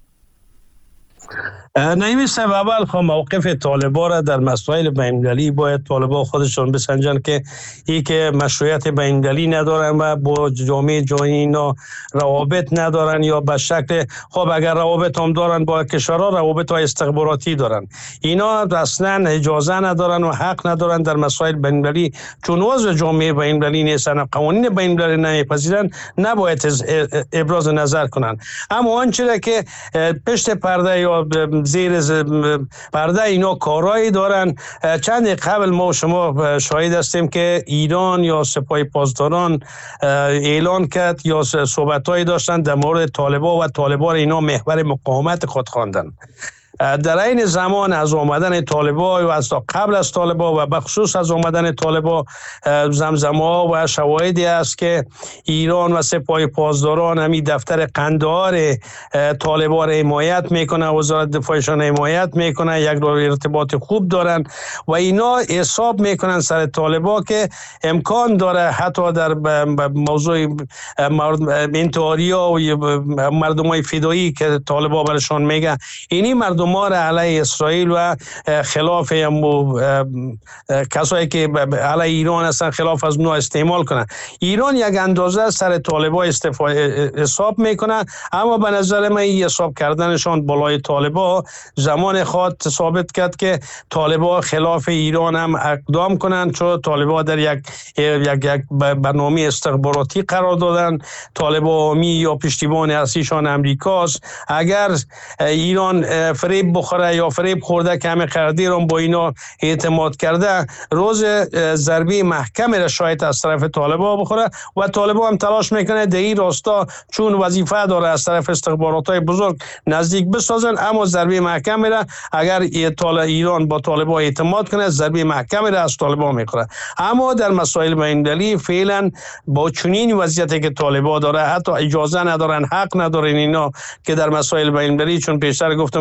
نمیشه اول خب موقف طالبا را در مسائل بین‌المللی باید طالبا خودشون بسنجن که ای که مشروعیت بین‌المللی ندارن و با جامعه جهانی اینا روابط ندارن یا به شکل خب اگر روابط هم دارن با کشورها روابط های استخباراتی دارن، اینا اصلا اجازه ندارن و حق ندارن در مسائل بین‌المللی، چون عضو جامعه بین‌المللی نیستن، قوانین بین‌المللی نمیپذیرن، نباید ابراز نظر کنن. اما آنچه که پشت پرده یا زیر پرده اینا کارایی دارن. چند قبل ما شما شاهد هستیم که ایران یا سپاه پاسداران اعلان کرد یا صحبتایی داشتن در مورد طالبان و طالبان اینا محور مقاومت خود خواندن. در این زمان از آمدن طالبان و از قبل از طالبان و بخصوص از آمدن طالبان زمزمه‌ها و شواهدی است که ایران و سپاه پاسداران همین دفتر قندهار طالبان را حمایت میکنه، وزارت دفاعشان حمایت میکنه، یک ارتباط خوب دارن و اینا حساب میکنن سر طالبان که امکان داره حتی در موضوع انتحاری‌ها و مردمای فدایی که طالبان برشان میگه، اینی مردم ما را علیه اسرائیل و خلاف کسایی که علیه ایران هستن خلاف از اونها استعمال کنن. ایران یک اندازه سر طالبان حساب میکنه، اما به نظر من این حساب کردنشان بالای طالبان زمان خود ثابت کرد که طالبان خلاف ایران هم اقدام کنند، چون طالبان در یک برنامه استخباراتی قرار دادن. طالبان می یا پشتیبان اصلیشان امریکاست. اگر ایران فریب بخوره یا فریب خورده که همه قرارداد رو با اینا اعتماد کرده، روز ضربه محکمی را شاید از طرف طالبان بخوره و طالبان هم تلاش میکنه در این راستا چون وظیفه داره از طرف استخبارات‌های بزرگ نزدیک بسازن، اما ضربه محکمی را اگر ایران با طالبان اعتماد کنه ضربه محکمی را از طالبان میخوره. اما در مسائل بین‌المللی فعلا با چنین وضعیتی که طالبان داره حتی اجازه ندارن، حق ندارن اینا که در مسائل بین‌المللی، چون پیشتر گفتم که اینا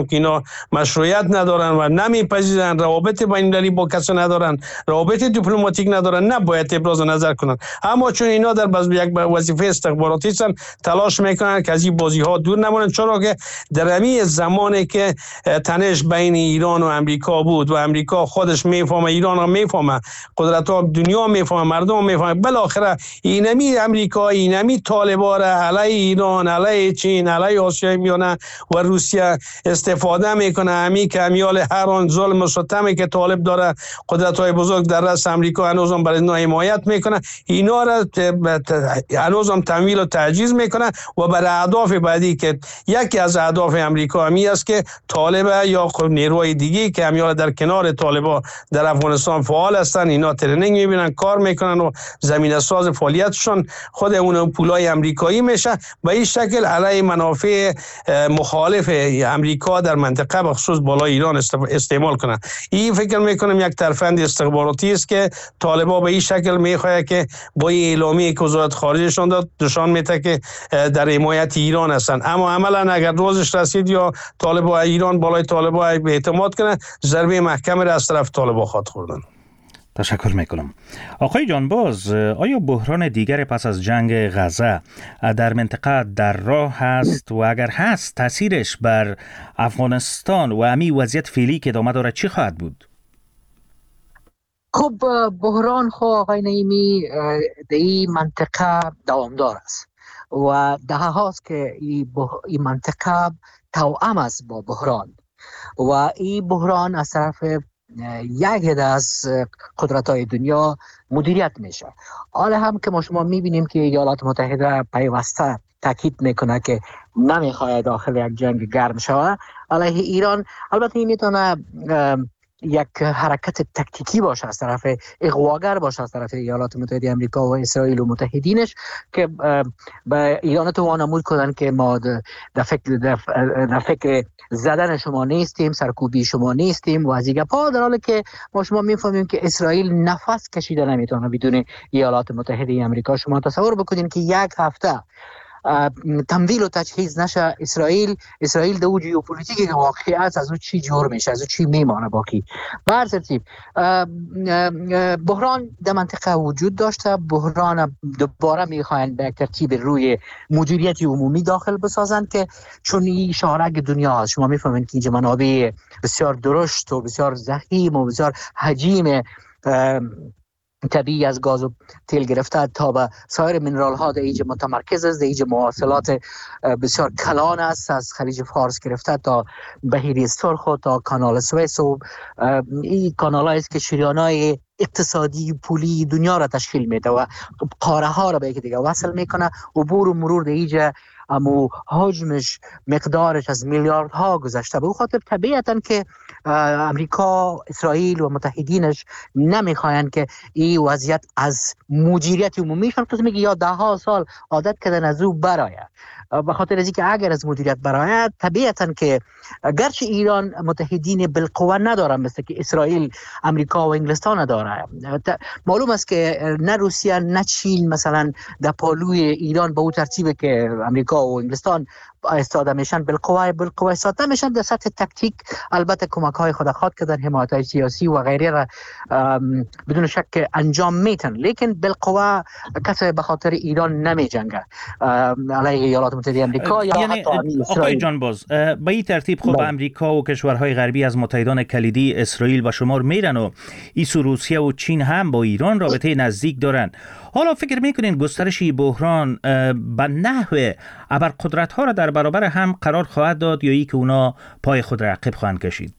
مشروعیت ندارن و نمیپذیرن، روابط بین‌المللی با کسی ندارن، روابط دیپلماتیک ندارن، نباید ابراز نظر کنن. اما چون اینا در یک وظیفه استخباراتی هستن، تلاش میکنن که از این بازی ها دور نمونن، چرا که در همین زمانی که تنش بین ایران و امریکا بود و امریکا خودش میفهمه، ایران هم میفهمه، قدرت ها دنیا میفهمه، مردم هم میفهمه، بالاخره اینمی امریکا، اینمی طالبا را علیه ایران، علیه چین، علیه آسیای میانه و روسیه استفاده میکنه. همی که امیال هر آن ظلم و ستمی که طالب داره قدرت های بزرگ در رأس امریکا هنوز هم برای اینا حمایت میکنه، اینا را هنوز هم تمویل و تعجیز میکنه و برای اهداف بعدی که یکی از اهداف امریکا همی است که طالب یا نیروهای دیگه که همیال در کنار طالبا در افغانستان فعال هستن، اینا ترنینگ میبینن، کار میکنن و زمینه ساز فعالیتشون خود اون پولای امریکایی میشه. به این شکل علیه منافع مخالف امریکا در منطقه بخصوص بالای ایران استعمال کنن. این فکر میکنم یک ترفند استخباراتی است که طالبا به این شکل میخواد که با این اعلامیه که وزارت خارجهشون داد نشان میده که در حمایت ایران هستن، اما عملا اگر روزش رسید یا طالبا ایران بالای طالبا اعتماد کنه، ضربه محکم را از طرف طالبا خواهد خوردن. تشکر میکنم. آقای جانباز، آیا بحران دیگر پس از جنگ غزه در منطقه در راه هست و اگر هست تاثیرش بر افغانستان و امی وضعیت فعلی که ادامه داره چی خواهد بود؟ خب بحران آقای نعیمی در این منطقه دوامدار است و دهه هاست که این منطقه توأم است با بحران و این بحران از طرف یک از قدرت‌های دنیا مدیریت میشه. حالا هم که ما شما میبینیم که ایالات متحده پیوسته تاکید میکنه که نمیخواد داخل یک جنگ گرم شوه علیه ایران. البته این میتونه یک حرکت تکتیکی باشه از طرف اغواگر باشه از طرف ایالات متحده آمریکا و اسرائیل و متحدینش که به ایران تو وانمود کنن که ما در فکر زدن شما نیستیم، سرکوبی شما نیستیم و از این گپا، در حالی که ما شما میفهمیم که اسرائیل نفس کشیده نمیتونه بدون ایالات متحده آمریکا. شما تصور بکنید که یک هفته تمویل و تجهیز نشه اسرائیل دو ژئوپلیتیکی که واقعیت از او چی جور میشه، از او چی میمانه باقی. به هر ترتیب بحران در منطقه وجود داشته، بحران دوباره میخواین به یک ترتیب روی مدیریت عمومی داخل بسازند که چون این شارک دنیا هست. شما میفهمید که اینجا منابع بسیار درشت و بسیار ضخیم و بسیار حجیم طبیعی از گاز و تیل گرفته تا به سایر منرال ها در اینجا متمرکز است. در اینجا مواصلات بسیار کلان است، از خلیج فارس گرفته تا بحیره سرخ و تا کانال سوئیس و این کانال است که شریان‌های اقتصادی پولی دنیا را تشکیل میده و قاره ها را به یکی دیگه وصل میکنه. عبور و مرور در اینجا اما حجمش مقدارش از میلیاردها گذشته. به او خاطر طبیعتاً که امریکا، اسرائیل و متحدینش نمیخواین که این وضعیت از مدیریت عمومیشون که میگه یا 10 سال عادت کردن از او برآید. به خاطر از اینکه اگر از مدیریت برآید طبیعتاً که گرچه ایران متحدین بالقوه نداره مثل که اسرائیل، امریکا و انگلستان داره، معلوم است که نه روسیه نه چین مثلا در پالوی ایران به اون ترتیبه که امریکا و انگلستان استفاده میشن بالقوه استفاده میشن. در سطح تکتیک البته کمک های خود خواهد کردن، حمایت های سیاسی و غیره را بدون شک انجام میتن، لیکن بالقوه کسی به خاطر ایران نمی جنگه علیه ایالات متحده آمریکا یا یعنی حتی اسرائیل. آقای جانباز، به این ترتیب خب امریکا و کشورهای غربی از متحدان کلیدی اسرائیل و شمار میرن و ایسو روسیه و چین هم با ایران رابطه نزدیک دارن. حالا فکر میکنین گسترش این بحران به نحو ابرقدرت ها را در برابر هم قرار خواهد داد یا ای که اونا پای خود را عقب خواهند کشید؟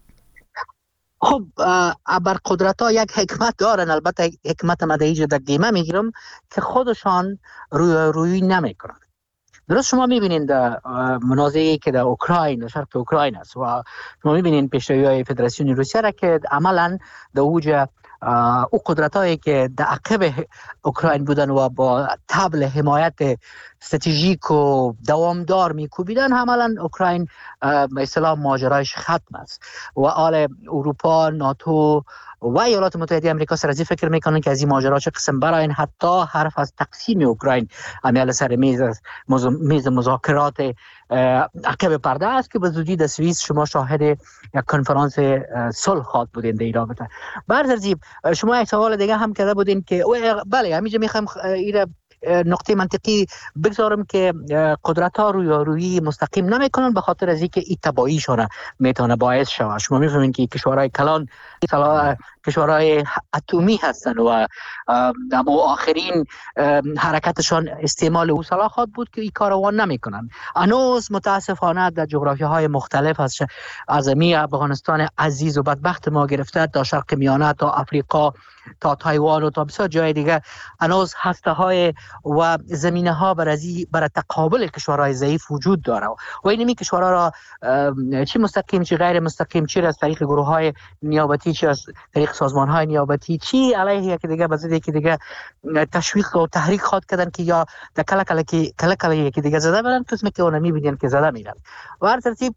خب ابرقدرت ها یک حکمت دارن، البته حکمت مدهیج در گیمه میگیرم که خودشان روی نمیکنن. درست شما میبینین در منازعه‌ای که در اوکراین، در شرق اوکراین است و شما میبینین پیشروی‌های فدراسیون روسیه را که عملاً در اوج او قدرت‌هایی که در عقب اوکراین بودن و با طبل حمایت استراتژیک و دوامدار میکوبیدن، عملا اوکراین به اصطلاح ماجرایش ختم است و آل اروپا، ناتو و ایالات متحده آمریکا سر ازی فکر میکنن که از این ماجرا چه قسم براین، حتی حرف از تقسیم اوکراین عمل سر میز مذاکرات عقب پرده است که به زودی در سوئیس شما شاهد یک کنفرانس صلح خواهد بودین در این رابطه. برترتیب شما یک سوال دیگه هم کرده بودین که بله همینجا میخوام نقطه منطقی بگذارم که قدرت ها روی مستقیم نمیکنن به خاطر از اینکه این تباهیشون میتونه باعث شود. شما میفهمین که کشورهای کلان کشورهای اتمی هستن و آخرین حرکتشان استعمال او سلاحات بود که این کارو نمیکنن. هنوز متاسفانه در جغرافی های مختلف از افغانستان عزیز و بدبخت ما گرفته تا شرق میانه تا افریقا تا تایوان و تا بسیار جای دیگه هنوز هسته های و زمینه ها برای تقابل کشورهای ضعیف وجود داره و اینمی کشورها را چی مستقیم چی غیر مستقیم، چی از طریق گروه های نیابتی، چی از طریق سازمان های نیابتی، چی علیه یکی دیگه بزد یکی دیگه تشویق و تحریک خواد کردن که یا در کلکل یکی دیگه زده برن، قسمی که اونا میبینن که زده میرن. و هر ترتیب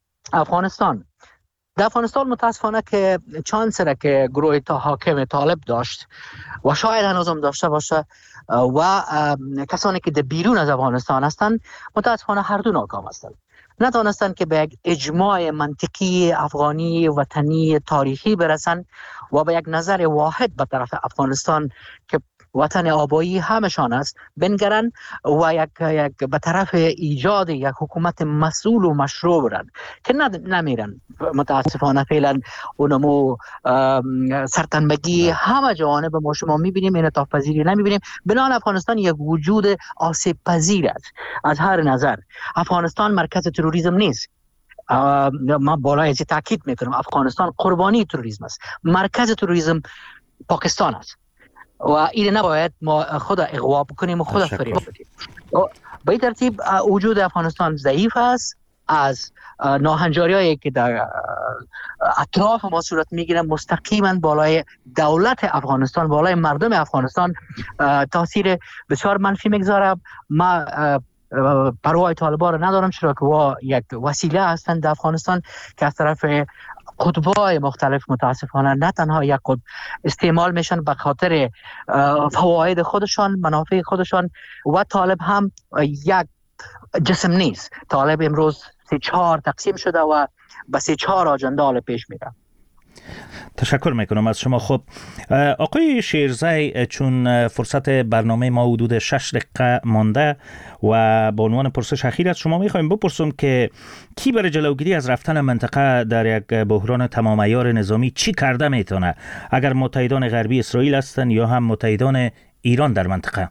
در افغانستان متاسفانه که چانسره که گروه حاکم طالب داشت و شاید هنوز هم داشته باشه و کسانی که در بیرون از افغانستان هستند متاسفانه هر دو ناکام هستند. نتوانستند که به یک اجماع منطقی افغانی وطنی تاریخی برسن و به یک نظر واحد به طرف افغانستان که وطن آبایی همشان است بنگرن و یک به طرف ایجاد یک حکومت مسئول و مشروع برن که نمیرن. متاسفانه فعلا اونمو سرتنبگی همه جوانب ما شما میبینیم، انعطاف پذیری نمیبینیم. بنابراین افغانستان یک وجود آسیب پذیر است از هر نظر. افغانستان مرکز تروریسم نیست. من بالای از تاکید میکنم افغانستان قربانی تروریسم است. مرکز تروریسم پاکستان است و این نباید ما خود اغوا بکنیم و خود فریب بدیم. به این ترتیب وجود افغانستان ضعیف است. از ناهنجاری‌هایی که در اطراف ما صورت میگیرن مستقیما بالای دولت افغانستان، بالای مردم افغانستان تاثیر بسیار منفی میگذاره. ما پروای طالبان رو ندارم، چرا که یک وسیله هستند در افغانستان که از طرف قطب‌های مختلف متاسفانه نه تنها یک قطب استعمال میشن به خاطر فواید خودشان، منافع خودشان و طالب هم یک جسم نیست. طالب امروز 3-4 تقسیم شده و به 3-4 آجنده حال پیش میره. تشکر میکنم از شما. خب آقای شیرزی، چون فرصت برنامه ما حدود 6 دقیقه مانده و به عنوان پرسش اخیر از شما میخوایم بپرسم که کی برای جلوگیری از رفتن منطقه در یک بحران تمام عیار نظامی چی کرده میتونه، اگر متحدان غربی اسرائیل هستن یا هم متحدان ایران در منطقه؟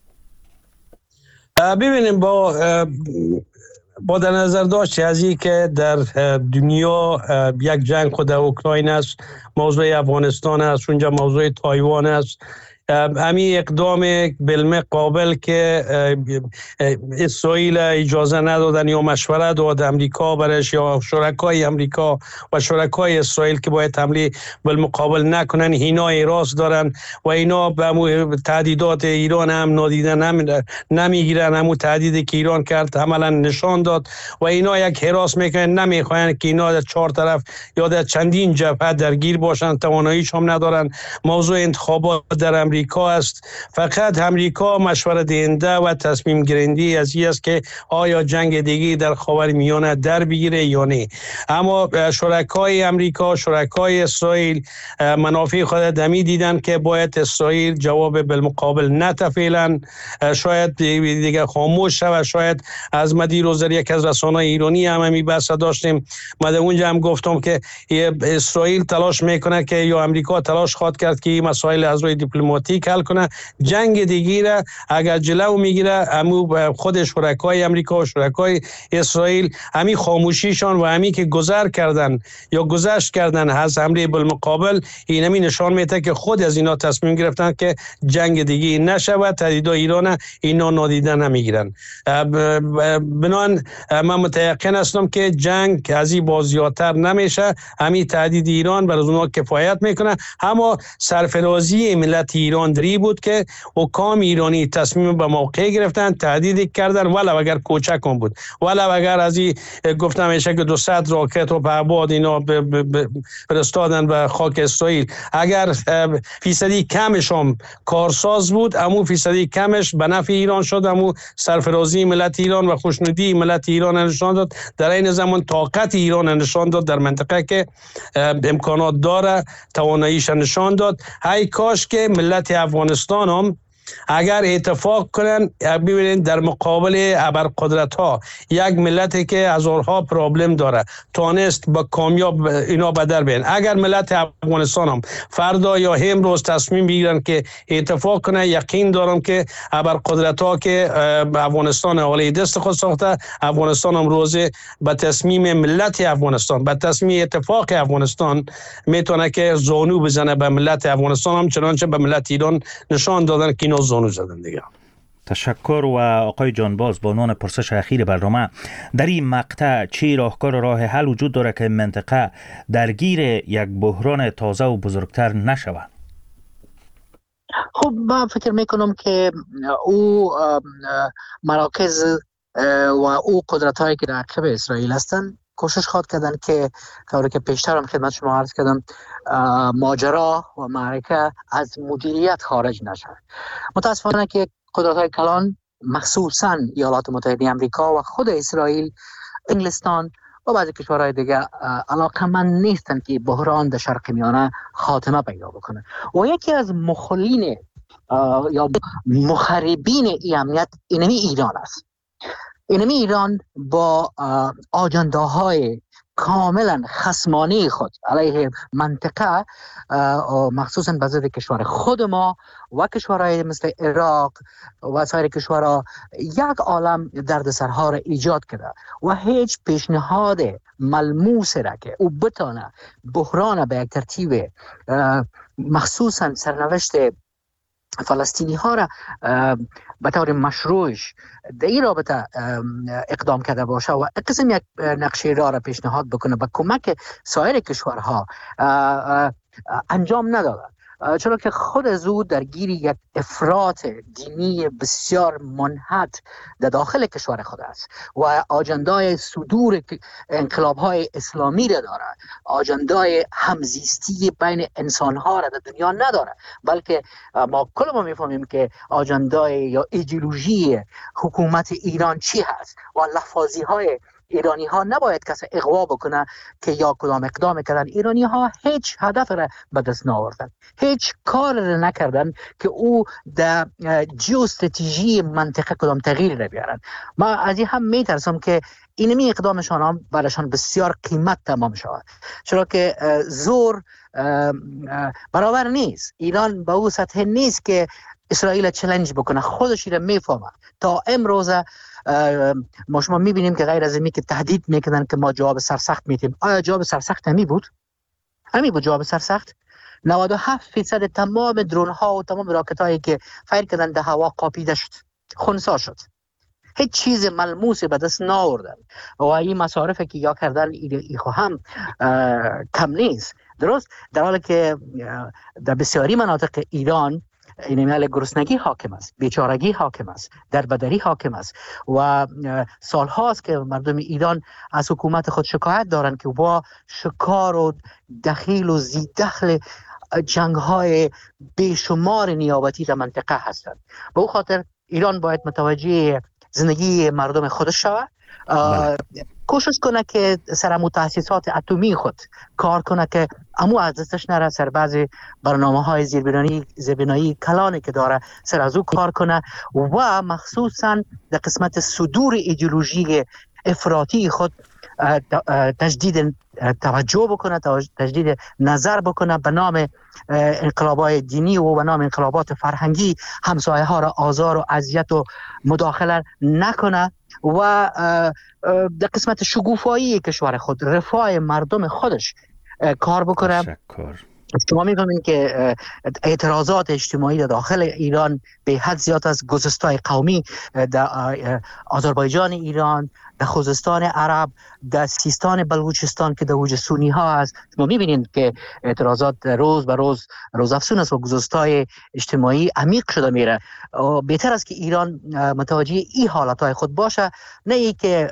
ببینیم با در نظر داشت از این که در دنیا یک جنگ خود اوکراین است، موضوع افغانستان است، اونجا موضوع تایوان است، همین اقدام بالمه قابل که اسرائیل اجازه ندادن یا مشورت داد امریکا برش یا شرکای امریکا و شرکای اسرائیل که باید حمله بالمقابل نکنن، اینا اعتراض دارن و اینا به تهدیدات ایران هم نادیده نمیگیرن. همون تهدیدی که ایران کرد عملا نشان داد و اینا یک حراس میکنن، نمیخواین که اینا در 4 طرف یا در چندین جبهه درگیر باشن، تواناییش هم ندارن. موضوع انتخابات در امریکا است، فقط امریکا مشورت دهنده و تصمیم گیرنده از این است که آیا جنگ دیگه در خاورمیانه در بگیره یا نه. اما شرکای امریکا، شرکای اسرائیل منافع خود دمی دیدن که باید اسرائیل جواب بالمقابل نده فعلا، شاید دیگه خاموش شود. شاید از مدیر وزیر یک از رسانه‌های ایرانی هم بحث داشتیم، من اونجا هم گفتم که اسرائیل تلاش میکنه که یا امریکا تلاش خواهد کرد که این مسائل از روی دیپلماتیک حل کنه. جنگ دیگه را اگر جلو میگیره همو خود شرکای امریکا و شرکای اسرائیل همی خاموشیشان و همی که گذر کردن یا گذشت کردن از حمله بالمقابل، این همی نشان میده که خود از اینا تصمیم گرفتن که جنگ دیگه نشود، تهدیدات ایران اینا نادیده نمیگیرن. بنان من متیقن هستم که جنگ از این بازیاتر نمیشه، همی تهدید ایران بر از اونها کفایت میکنه. اما سرفرازی ملت ایران دری بود که حکام ایرانی تصمیم به موقع گرفتن، تهدید کردن ولو اگر کوچک هم بود، ولو اگر از این گفتم میشه که 200 راکت و پهباد اینا فرستادن به خاک اسرائیل، اگر فیصدی کمش هم کارساز بود، امو فیصدی کمش به نفع ایران شد، امو سرفرازی ملت ایران و خوشنودی ملت ایران نشان داد، در این زمان طاقت ایران نشان داد در منطقه که امکانات داره، تواناییش نشان داد. های کاش که ملت افغانستان هم اگر اتفاق کنن، ببینید در مقابل ابرقدرت ها یک ملتی که هزارها پرابلم داره تانست با کامیاب اینا بدر بین. اگر ملت افغانستان هم فردا یا امروز تصمیم بگیرن که اتفاق کنه، یقین دارم که ابرقدرت ها که افغانستان حواله دست خود ساخته، افغانستان هم روز به تصمیم ملت افغانستان، به تصمیم اتفاق افغانستان میتونه که زانو بزنه به ملت افغانستان، هم چنانچه به ملت ایران نشان دادن که اینا زانو زدن دیگه. تشکر. و آقای جانباز، با عنوان پرسش اخیر برنامه، در این مقطع چی راهکار و راه حل وجود داره که منطقه درگیر یک بحران تازه و بزرگتر نشود؟ خب من فکر میکنم که او مراکز و او قدرت هایی که در عقب اسرائیل هستند کوشش خواهد کردن که طوری که پیشتر هم خدمت شما عرض کردم ماجرا و معرکه از مدیریت خارج نشه. متاسفانه که قدرت‌های کلان مخصوصاً ایالات متحده آمریکا و خود اسرائیل، انگلستان و بعضی کشورهای دیگه علاقه‌مند نیستند که بحران در شرق میانه خاتمه پیدا بکنه. و یکی از مخالفین یا مخربین این امنیت اینمی ایران است. اینمی ایران با آجنداهای کاملا خصمانه خود علیه منطقه، مخصوصا به ضد کشور خود ما و کشورهای مثل عراق و سایر کشورها، یک عالم دردسرها را ایجاد کرده و هیچ پیشنهاد ملموس را که او بتانه بحران به یک ترتیب مخصوصا سرنوشت فلسطینی ها را به طور مشروعش در این رابطه اقدام کرده باشه و قسم یک نقشه را پیشنهاد بکنه به کمک سایر کشورها انجام نداده، چرا که خود از او درگیر یک افراط دینی بسیار منحط در داخل کشور خود است و آجندای صدور انقلاب‌های اسلامی را داره، آجندای همزیستی بین انسان‌ها را در دنیا نداره، بلکه ما کلما میفهمیم که آجندای یا ایدئولوژی حکومت ایران چی هست و لفاظی‌های ایرانی ها نباید کسی اغوا بکنه که یا کدام اقدام کردن. ایرانی ها هیچ هدف را به دست نآوردن، هیچ کار را نکردن که او در جیوستراتژی منطقه کدام تغییر را بیارن. ما از این هم میترسم که اینمی اقدامشان هم برایشان بسیار قیمت تمام شود، چرا که زور برابر نیست. ایران به او سطح نیست که اسرائیل چالش بکنه، خودش را میفهمه. تا امروز ما شما میبینیم که غیر از اینی که تهدید میکنن که ما جواب سرسخت میدیم، آیا جواب سرسخت همی بود جواب سرسخت؟ 97% تمام درون ها و تمام راکت هایی که فایر کردن در هوا قاپیده شد، خنثی شد، هیچ چیز ملموسی به دست نآوردن و این مصارفی که یا کردن ایخو هم کم نیست. درست در حالی که در بسیاری مناطق ایران این مال گرسنگی حاکم است، بیچارگی حاکم است، دربدری حاکم است و سال هاست که مردم ایران از حکومت خود شکایت دارند که با شکار و دخیل و زیدخل جنگ های بیشمار نیابتی در منطقه هستند. به او خاطر ایران باید متوجه زندگی مردم خودش شود، کوشش کنه که سر امو تاسیسات اتمی خود کار کنه که امو از دستش نره، سر بعضی برنامه‌های زیربنایی کلانی که داره سر از او کار کنه و مخصوصا در قسمت صدور ایدئولوژی افراطی خود تجدید توجه بکنه، تجدید نظر بکنه به نام انقلابات دینی و به نام انقلابات فرهنگی همسایه ها را آزار و اذیت و مداخله نکنه و در قسمت شگوفایی کشور خود، رفاه مردم خودش کار بکنه. شما می‌فهمید که اعتراضات اجتماعی در داخل ایران به حد زیاد از گسستای قومی در آذربایجان ایران، در خوزستان عرب، در سیستان بلوچستان که در اوج سونی ها هست. شما می‌بینید که اعتراضات روز به روز افزون است و گسستای اجتماعی عمیق شده میره. بهتر است که ایران متوجه این حالتهای خود باشه، نه ای که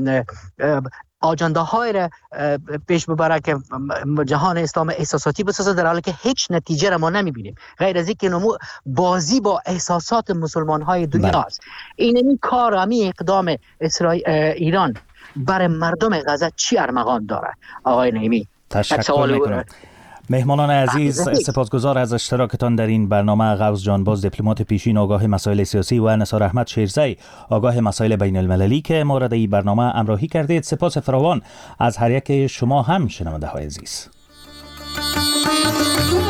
آجنده های را پیش ببره که جهان اسلام احساساتی بسازه، در حالی که هیچ نتیجه را ما نمیبینیم غیر از اینکه بازی با احساسات مسلمان های دنیا است. این کار، همین اقدام ایران برای مردم غزه چی ارمغان داره؟ آقای نعیمی، تشکر میکنم. مهمانان عزیز، سپاسگزار از اشتراکتان در این برنامه. غوث جانباز، دیپلمات پیشین آگاه مسائل سیاسی، و نثار احمد شیرزی، آگاه مسائل بین المللی که مورد این برنامه همراهی کردید. سپاس فراوان از هر یک شما هم شنونده های عزیز.